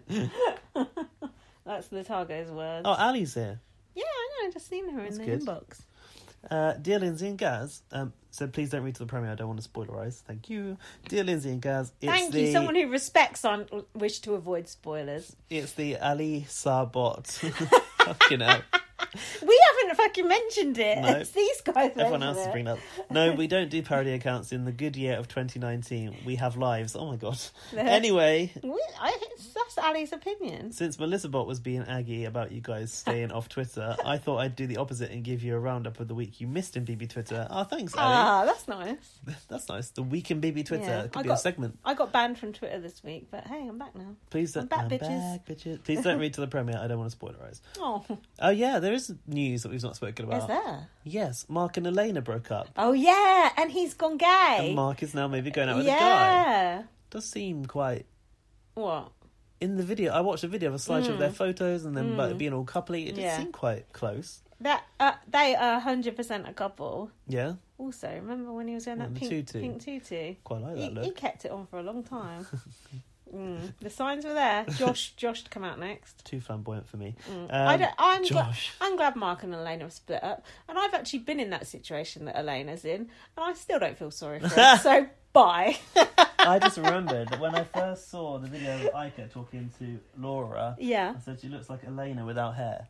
That's Latago's words. Oh, Ali's here. Yeah, I know. I just seen her That's in the good. inbox. Uh, dear Lindsay and Gaz, um, said please don't read to the premiere. I don't want to spoilerise. Thank you, dear Lindsay and Gaz. It's Thank the, you. Someone who respects on wish to avoid spoilers. It's the Ali Sarbot. Fucking hell. We haven't fucking mentioned it. No. It's these guys. Everyone mention else is it. bringing up. No, we don't do parody accounts in the good year of twenty nineteen. We have lives. Oh my god. Anyway, We, I, that's Ali's opinion. since Melissa Bot was being aggy about you guys staying off Twitter, I thought I'd do the opposite and give you a roundup of the week you missed in B B Twitter. Oh, thanks, Ali. Ah, that's nice. That's nice. The week in B B Twitter. Yeah. It could I be got, a segment. I got banned from Twitter this week, but hey, I'm back now. Please don't. I'm back, I'm bitches. back, bitches. Please don't read to the premiere. I don't want to spoilerise. Oh, Oh yeah, there is news that we've not spoken about. is there? Yes, Mark and Elena broke up. Oh yeah, and he's gone gay. And Mark is now maybe going out with yeah. a guy. Does seem quite. What? In the video, I watched a video of a slideshow Mm. of their photos and then Mm. like, being all coupley. It did Yeah. seem quite close. That uh, they are one hundred percent a couple. Yeah, Also, remember when he was wearing What, that the pink tutu? pink tutu? quite like He, that look. he kept it on for a long time. mm. The signs were there. Josh, Josh to come out next. Too flamboyant for me. Mm. Um, I don't, I'm, gla- Josh. I'm glad Mark and Elena have split up, and I've actually been in that situation that Elena's in, and I still don't feel sorry for her. So bye. I just remembered that when I first saw the video of Ica talking to Laura, Yeah. I said she looks like Elena without hair.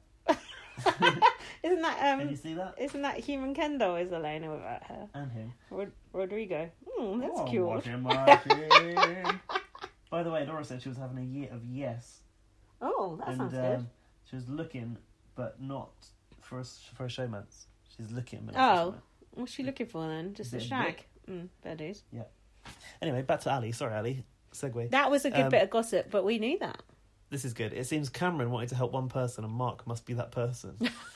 Isn't that um? Can you see that? Isn't that Human Kendall is Elena without her? And him. Rod- Rodrigo. Mm, that's Oh, cute. watching, watching. By the way, Laura said she was having a year of yes. Oh, that and sounds um, good. she was looking, but not for a, for a showmance. She's looking, but not for a Oh, showmance. what's she looking for then? Just a Bit of shag? Mm, fair dues. Yeah. Anyway, back to Ali. Sorry, Ali. Segue. That was a good Um, bit of gossip, but we knew that. This is good. It seems Cameron wanted to help one person and Mark must be that person.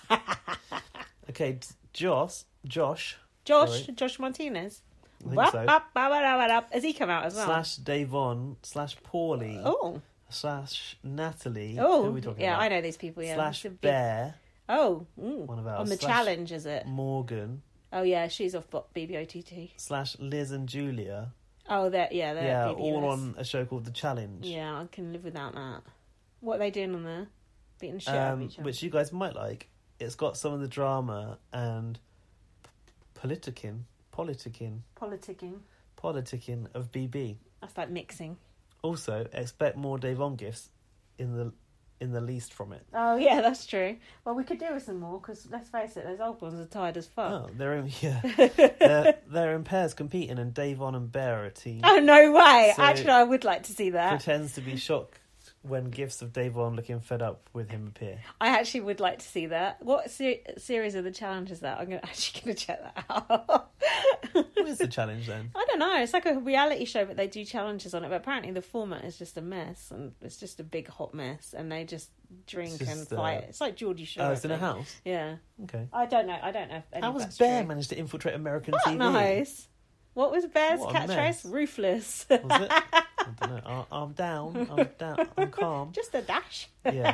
Okay, Josh. Josh. Josh. sorry. Josh Martinez. I think Wap, so. wap, wap, wap, wap, wap. Has he come out as well? Slash Davon. Slash Paulie. Oh. Slash Natalie. Oh. Who are we talking yeah, about? I know these people, yeah. Slash It's a big- Bear. Oh. Ooh. One of ours. On the Slash challenge, is it? Morgan. Oh, yeah, she's off B B O T T. Slash Liz and Julia. Oh, they're, yeah, they're Yeah, B B O S. all on a show called The Challenge. Yeah, I can live without that. What are they doing on there? Beating the shit out of Um, each other. which you guys might like. It's got some of the drama and p- politicking, politicking, Politicking. politicking of B B. That's like mixing. Also, expect more Davon gifts in the in the least from it. Oh, yeah, that's true. Well, we could do with some more, because let's face it, those old ones are tired as fuck. Oh, they're in yeah, they're, they're in pairs competing, and Davon and Bear are a team. Oh, no way. So Actually, I would like to see that. Pretends to be shocked when gifts of Davon looking fed up with him appear. I actually would like to see that. What se- series of the challenge is that? I'm gonna, actually going to check that out. What is the challenge then? I don't know. It's like a reality show, but they do challenges on it. But apparently the format is just a mess, and it's just a big hot mess, and they just drink It's and just, uh, fight. It's like Geordie Shore. Oh, I it's in a think. house? Yeah. Okay. I don't know. I don't know if any How of has that's Bear true. managed to infiltrate American What T V? nice. What was Bear's What a mess. catchphrase? Ruthless. Was it? I don't know. I- I'm down. I'm down. I'm calm. Just a dash. Yeah.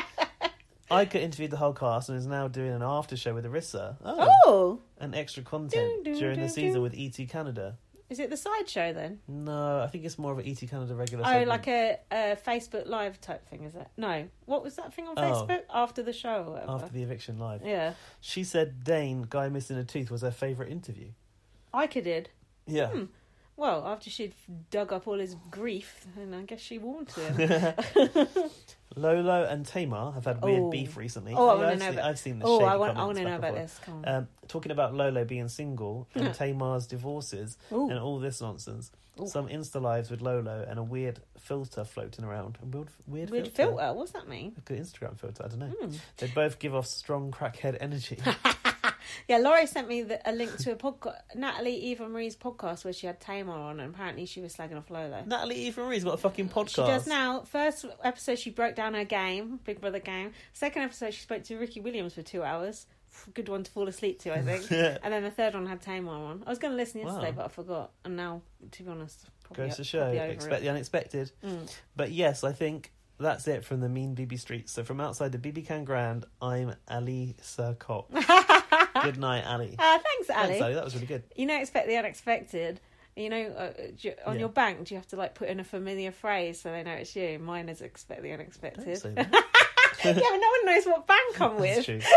Ika interviewed the whole cast and is now doing an after show with Arissa. Oh. And extra content Doo, doo, during the doo, season doo. with E T Canada. Is it the sideshow then? No, I think it's more of an E T Canada regular Oh, segment. like a, a Facebook Live type thing, is it? No. What was that thing on Oh. Facebook? After the show or whatever? After the eviction live. Yeah. She said Dane, guy missing a tooth, was her favourite interview. Ica did. Yeah. Hmm. Well, after she'd dug up all his grief, then I guess she warned to him. Lolo and Tamar have had weird Oh. beef recently. Oh, I I've, wanna seen, know about- I've seen the Oh, shady I want- I comments wanna know back and about forth. this, come on. Um, talking about Lolo being single and Tamar's divorces Ooh. and all this nonsense. Ooh. Some Insta lives with Lolo and a weird filter floating around. A weird, weird, Weird filter. filter? What's that mean? Like an Instagram filter, I don't know. Hmm. They both give off strong crackhead energy. Yeah, Laurie sent me the, a link to a podcast, Natalie Eva Marie's podcast, where she had Tamar on, and apparently she was slagging off Lolo. Natalie Eva Marie's got a fucking podcast. She does now. First episode, she broke down her game, Big Brother game. Second episode, she spoke to Ricky Williams for two hours. Good one to fall asleep to, I think. And then the third one had Tamar on. I was going to listen yesterday, Wow. but I forgot. And now, to be honest, probably, Goes to show, probably over expect it. the unexpected. Mm. But yes, I think that's it from the mean B B streets. So from outside the B B Can Grand, I'm Ali Sircock. Good night, Ali. Ah, thanks, Ali. Thanks, Ali. That was really good. You know, expect the unexpected. You know, uh, do you, on Yeah. your bank, do you have to like put in a familiar phrase so they know it's you? Mine is expect the unexpected. Don't say Yeah, but no one knows what bank I'm with. That's true.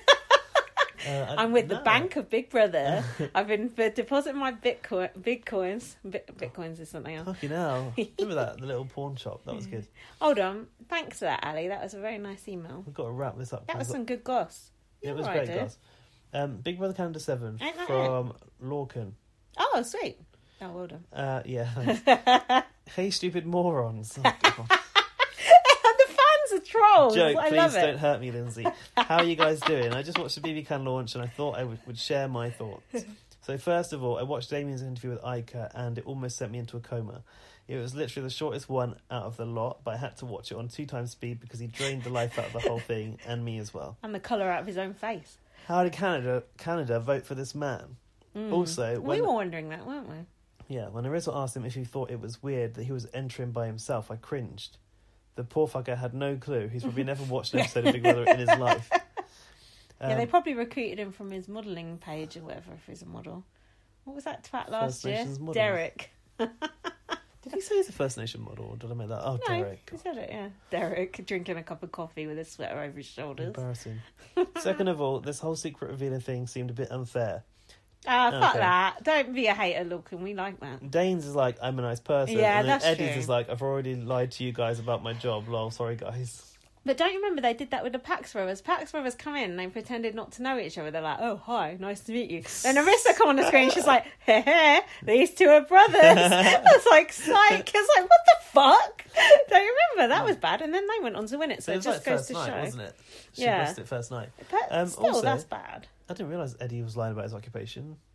Uh, I'm with the no. Bank of Big Brother. I've been for depositing my Bitcoin, Bitcoins. Bit, Bitcoins is something else. Fucking hell. Remember that? The little pawn shop. That was good. Hold on. Thanks for that, Ali. That was a very nice email. We've got to wrap this up. That We've was got- some good goss. It You're was right, great, dude. guys. Um, Big Brother Canada seven Ain't that from Lorcan. Oh, sweet. Oh, well done. Uh, yeah, thanks. Hey, stupid morons. Oh, God. The fans are trolls. Joke, I please love don't it. hurt me, Lindsay. How are you guys doing? I just watched the B B Can launch and I thought I would, would share my thoughts. So first of all, I watched Damien's interview with Ica and it almost sent me into a coma. It was literally the shortest one out of the lot, but I had to watch it on two times speed because he drained the life out of the whole thing and me as well. And the colour out of his own face. How did Canada Canada vote for this man? Mm. Also, when, we were wondering that, weren't we? yeah, when Arissa asked him if he thought it was weird that he was entering by himself, I cringed. The poor fucker had no clue. He's probably never watched an episode of Big Brother in his life. yeah, they Um, probably recruited him from his modelling page or whatever, if he's a model. What was that twat last First year? Nations model. Derek. Did he say he's a First Nation model, or did I make that? Oh, No, Derek. he said it, yeah. Derek, drinking a cup of coffee with a sweater over his shoulders. Embarrassing. Second of all, this whole secret revealing thing seemed a bit unfair. Ah, fuck Okay. that. Don't be a hater, look, and we like that. Danes is like, I'm a nice person. Yeah, and then that's Eddie's true. is like, I've already lied to you guys about my job. Lol, sorry guys. But don't you remember they did that with the Pax Rovers? Pax Rovers come in and they pretended not to know each other. They're like, oh, hi, nice to meet you. Then Arissa come on the screen, she's like, heh heh, these two are brothers. That's like, psych. It's like, what the fuck? Don't you remember? That was bad. And then they went on to win it. So it it was just like goes first to night, show. wasn't it? She Yeah. missed it first night. But Um, still, also, that's bad. I didn't realise Eddie was lying about his occupation.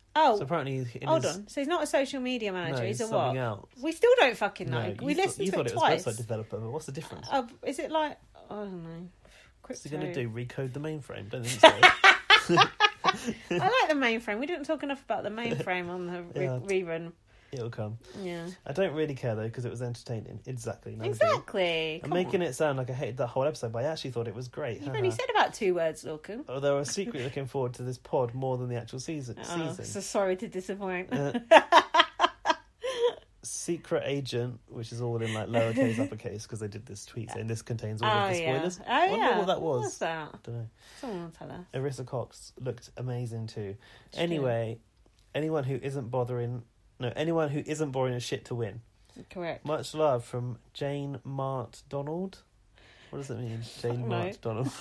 Oh, So apparently, in hold his, on. So he's not a social media manager. No, he's, he's a what? something else. We still don't fucking know. No, we you thought- listened you to thought it it was twice. website developer, but what's the difference? Oh, is it like I don't know? What's Crypto. he going to do? Recode the mainframe? Don't think so. I like the mainframe. We didn't talk enough about the mainframe on the re- Yeah. rerun. It'll come. Yeah. I don't really care though because it was entertaining. Exactly. No Exactly. I'm Come making on. it sound like I hated that whole episode, but I actually thought it was great. You've haha. only said about two words, Lorcan. Although I was secretly looking forward to this pod more than the actual season. Oh, season. so sorry to disappoint. Uh, Secret Agent, which is all in like lowercase uppercase because they did this tweet saying this contains all Oh, of the yeah. spoilers. Oh, I wonder yeah. what that What was. was that? I don't know. Someone will tell us. Arissa Cox looked amazing too. It's Anyway, anyone who isn't bothering, no, anyone who isn't boring as shit to win. Correct. Much love from Jane Mart Donald. What does it mean? Jane No. Mart Donald.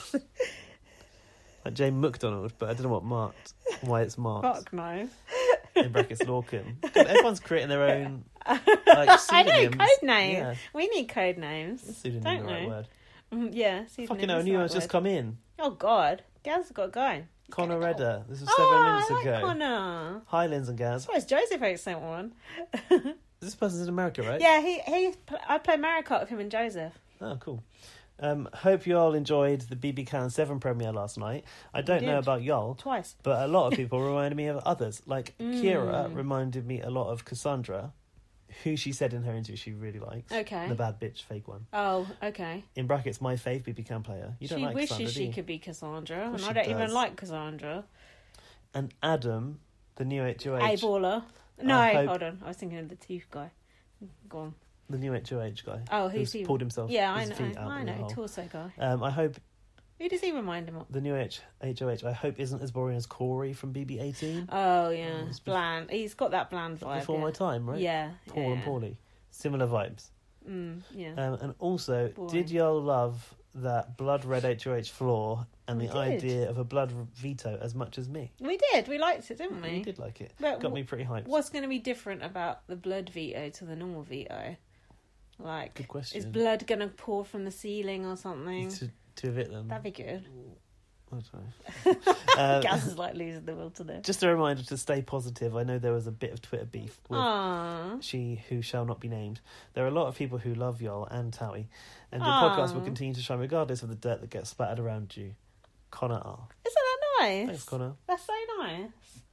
Like Jane McDonald, but I don't know what Mart. Why it's Mart. Fuck no. In brackets Lorcan. God, everyone's creating their own like I know, pseudonyms. code names. Yeah. We need code names. Pseudonym Don't the right know. word. Mm, yeah. Fucking pseudonym hell, is new the right one's just word. come in. Oh, God. Gaz got going. Connor Redder. This was Oh, seven I minutes like ago. Connor. Hi, Linz and Gaz. Suppose Joseph ain't sent one. This person's in America, right? Yeah, he he. I play Mario Kart with him and Joseph. Oh, cool. Um, hope you all enjoyed the B B Can seven premiere last night. I don't know did. about y'all. Twice. But a lot of people reminded me of others. Like, Mm. Kira reminded me a lot of Cassandra, who she said in her interview she really likes. Okay. The bad bitch fake one. Oh, okay. In brackets, my fave B B Can player. You don't She like wishes Cassandra, do she you? could be Cassandra, Of and course I she don't does. even like Cassandra. And Adam, the new H O A H. baller. No, I hope- hold on. I was thinking of the teeth guy. Go on. The new H O H guy. Oh, who's who's he? pulled himself Yeah, I his know. feet out I of the know. hole. Torso guy. Um, I hope Who does he remind him of? the new H- HOH, I hope isn't as boring as Corey from B B eighteen. Oh yeah, It's bef- bland. He's got that bland vibe. Before yeah. my time, right? Yeah. Paul yeah, and yeah. Paulie. Similar vibes. Mm, yeah. Um, and also, Boring. did y'all love that blood red H O H floor and We the did. idea of a blood veto as much as me? We did. We liked it, didn't we? We did like it. But Got me pretty hyped. What's going to be different about the blood veto to the normal veto? Like, Good question. is blood going to pour from the ceiling or something? To, to evict them. That'd be good. I don't know. Uh, Gaz is like losing the will to live. Just a reminder to stay positive. I know there was a bit of Twitter beef with Aww. she who shall not be named. There are a lot of people who love y'all and Towie, and your Aw. podcast will continue to shine regardless of the dirt that gets spattered around you. Connor R. Isn't that nice? Thanks, Connor. That's so nice.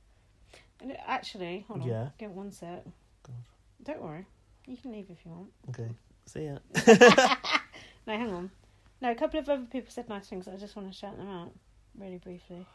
And it- actually, hold on. Yeah. Give it one sec. Don't worry. You can leave if you want. Okay. See ya. No, hang on. No, a couple of other people said nice things. I just want to shout them out really briefly.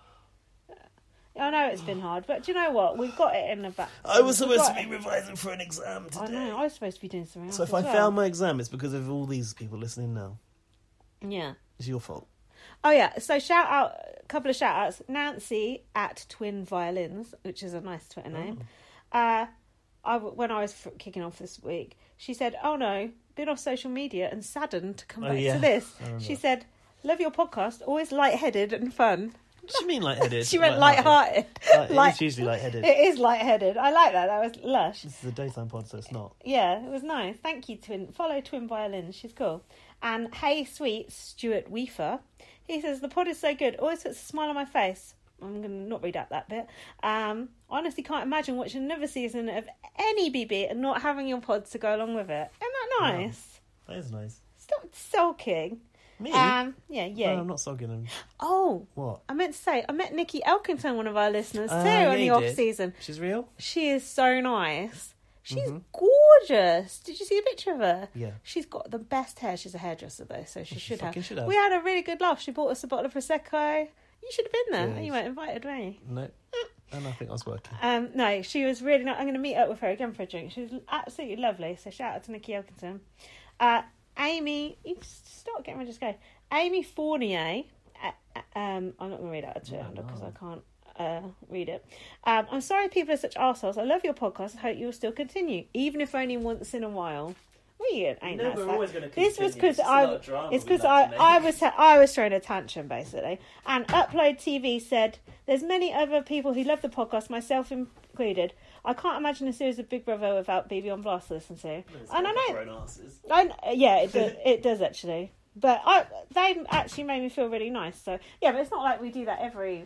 I know it's been hard, but do you know what? We've got it in the back. I was We've supposed got to be it- revising for an exam today. I know. I was supposed to be doing something else. So if as I well. failed my exam, it's because of all these people listening now. Yeah. It's your fault. Oh yeah, so shout out a couple of shout outs. Nancy at Twin Violins, which is a nice Twitter name. Uh, I when I was f- kicking off this week, she said, "Oh no, been off social media and saddened to come Oh, back yeah. to this." I remember She that. said, "Love your podcast, always lightheaded and fun." What do you mean lightheaded? She went lighthearted. Light- Light- It's usually lightheaded. It is lightheaded. I like that. That was lush. This is a daytime pod, so it's not. Yeah, it was nice. Thank you, Twin. Follow Twin Violins. She's cool. And hey, sweet Stuart Weafer. He says the pod is so good. Always puts a smile on my face. I'm going to not read out that bit. Um, I honestly can't imagine watching another season of any B B and not having your pods to go along with it. Isn't that nice? That is nice. Stop sulking. Me? Um, yeah, yeah. No, I'm not sogging him. Oh, What? I meant to say, I met Nikki Elkington, one of our listeners, too, Uh, yeah, on the you off did. season. She's real? She is so nice. She's Mhm. gorgeous. Did you see a picture of her? Yeah. She's got the best hair. She's a hairdresser, though, so she should have. fucking should have. We had a really good laugh. She bought us a bottle of Prosecco. You should have been there. Cheers. You weren't invited, were you? No. And I think I was working. Um, no, she was really nice. I'm going to meet up with her again for a drink. She was absolutely lovely. So shout out to Nikki Elkington. Uh, Amy, you just start getting ready to go. Amy Fournier. Uh, uh, um, I'm not going to read out a Twitter handle because I can't uh, read it. Um, I'm sorry people are such arseholes. I love your podcast. I hope you'll still continue, even if only once in a while. Weird, ain't No, that we're sad? always gonna This was continue. because It's just a I. lot of drama It's we because like I. to I make. was. I was throwing a tantrum basically, and Upload T V said there's many other people who love the podcast, myself included. I can't imagine a series of Big Brother without B B on Blast to listen to. And I know. I kn- yeah, it does, it does actually. But I, they actually made me feel really nice. So yeah, but it's not like we do that every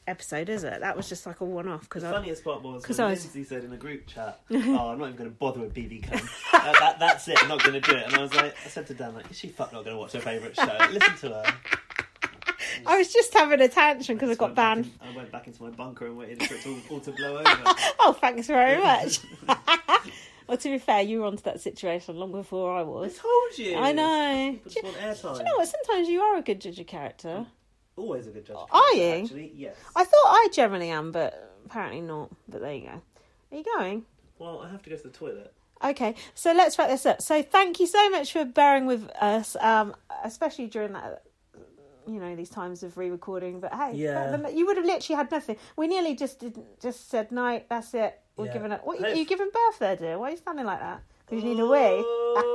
episode, is it? That was just like a one-off. Cause the I, funniest part was when I was... Lindsay said in a group chat, oh, I'm not even going to bother with B B Can. that, that, that's it, I'm not going to do it. And I was like, I said to Dan, like, is she fuck not going to watch her favourite show? Listen to her. I was just having a tantrum because I got banned. In, I went back into my bunker and waited for it all, all to blow over. Oh, thanks very much. Well, to be fair, you were onto that situation long before I was. I told you. I know. Just do, want airtime. Do you know what? Sometimes you are a good judge of character. Always a good judge of character. Are you? Actually, yes. I thought I generally am, but apparently not. But there you go. Are you going? Well, I have to go to the toilet. Okay, so let's wrap this up. So thank you so much for bearing with us, um, especially during that, you know, these times of re-recording. But hey, yeah. that, you would have literally had nothing. We nearly just didn't, just said no. That's it. We're yeah. giving it. What are you giving birth there, dear? Why are you standing like that? Because you need a wee.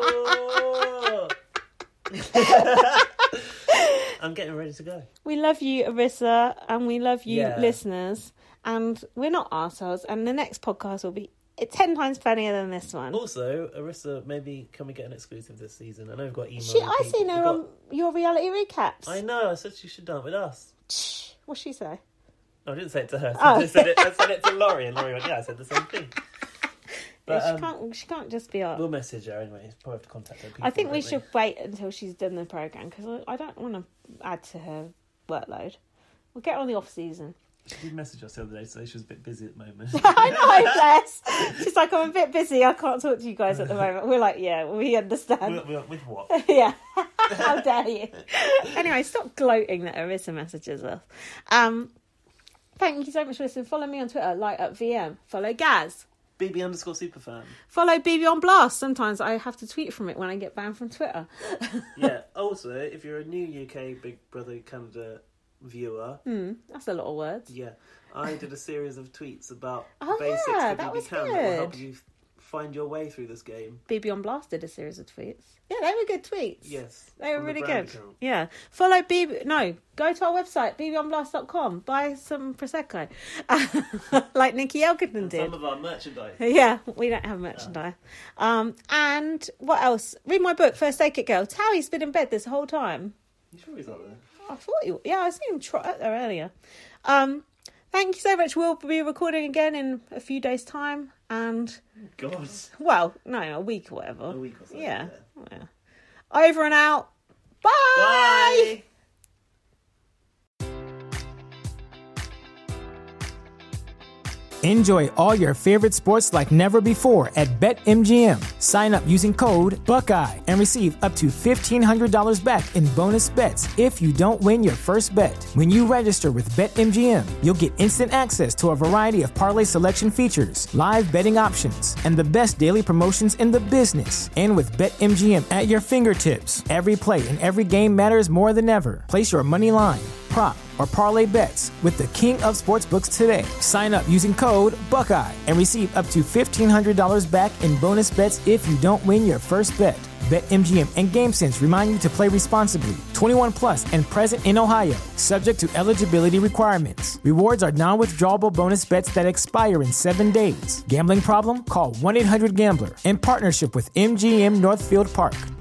I'm getting ready to go. We love you, Arissa, and we love you, yeah. listeners. And we're not arseholes. And the next podcast will be ten times funnier than this one. Also, Arissa, maybe can we get an exclusive this season? I know we've got email. She, I seen her got... on your reality recaps. I know. I said she should done it with us. What'd she say? No, I didn't say it to her. Oh. I, said it, I said it to Laurie, and Laurie went, yeah, I said the same thing. But, yeah, she um, can't. She can't just be up. We'll message her anyway. Probably have to contact her. People, I think we we? should wait until she's done the programme because I, I don't want to add to her workload. We'll get her on the off season. She did message us the other day, so she was a bit busy at the moment. I know, bless. She's like, I'm a bit busy. I can't talk to you guys at the moment. We're like, yeah, we understand. We're, we're, with what? Yeah. How dare you? Anyway, stop gloating that Arissa messages us. Um, thank you so much for listening. Follow me on Twitter, light up V M. Follow Gaz. B B underscore superfan. Follow B B on Blast. Sometimes I have to tweet from it when I get banned from Twitter. Yeah. Also, if you're a new U K Big Brother Canada viewer, mm, that's a lot of words. Yeah, I did a series of tweets about oh, basics yeah, for that B B Can good. that will help you find your way through this game. B B on Blast did a series of tweets. Yeah, they were good tweets. Yes, they were really the good. Account. Yeah, follow B B. No, go to our website b b on blast dot com. Buy some prosecco, like Nikki Elkington and did. Some of our merchandise. Yeah, we don't have merchandise. No. Um, and what else? Read my book, First Aid Kit Girl. Towie's been in bed this whole time. You sure he's not there? I thought you. Yeah, I seen him trot out there earlier. Um, thank you so much. We'll be recording again in a few days' time, and God, well, no, a week or whatever. A week or so. Yeah. yeah. Over and out. Bye. Bye. Enjoy all your favorite sports like never before at BetMGM. Sign up using code Buckeye and receive up to fifteen hundred dollars back in bonus bets if you don't win your first bet. When you register with BetMGM, you'll get instant access to a variety of parlay selection features, live betting options, and the best daily promotions in the business. And with BetMGM at your fingertips, every play and every game matters more than ever. Place your money line, prop, or parlay bets with the king of sportsbooks today. Sign up using code Buckeye and receive up to fifteen hundred dollars back in bonus bets if you don't win your first bet. BetMGM and GameSense remind you to play responsibly. twenty-one plus and present in Ohio, subject to eligibility requirements. Rewards are non-withdrawable bonus bets that expire in seven days. Gambling problem? Call one eight hundred gambler in partnership with M G M Northfield Park.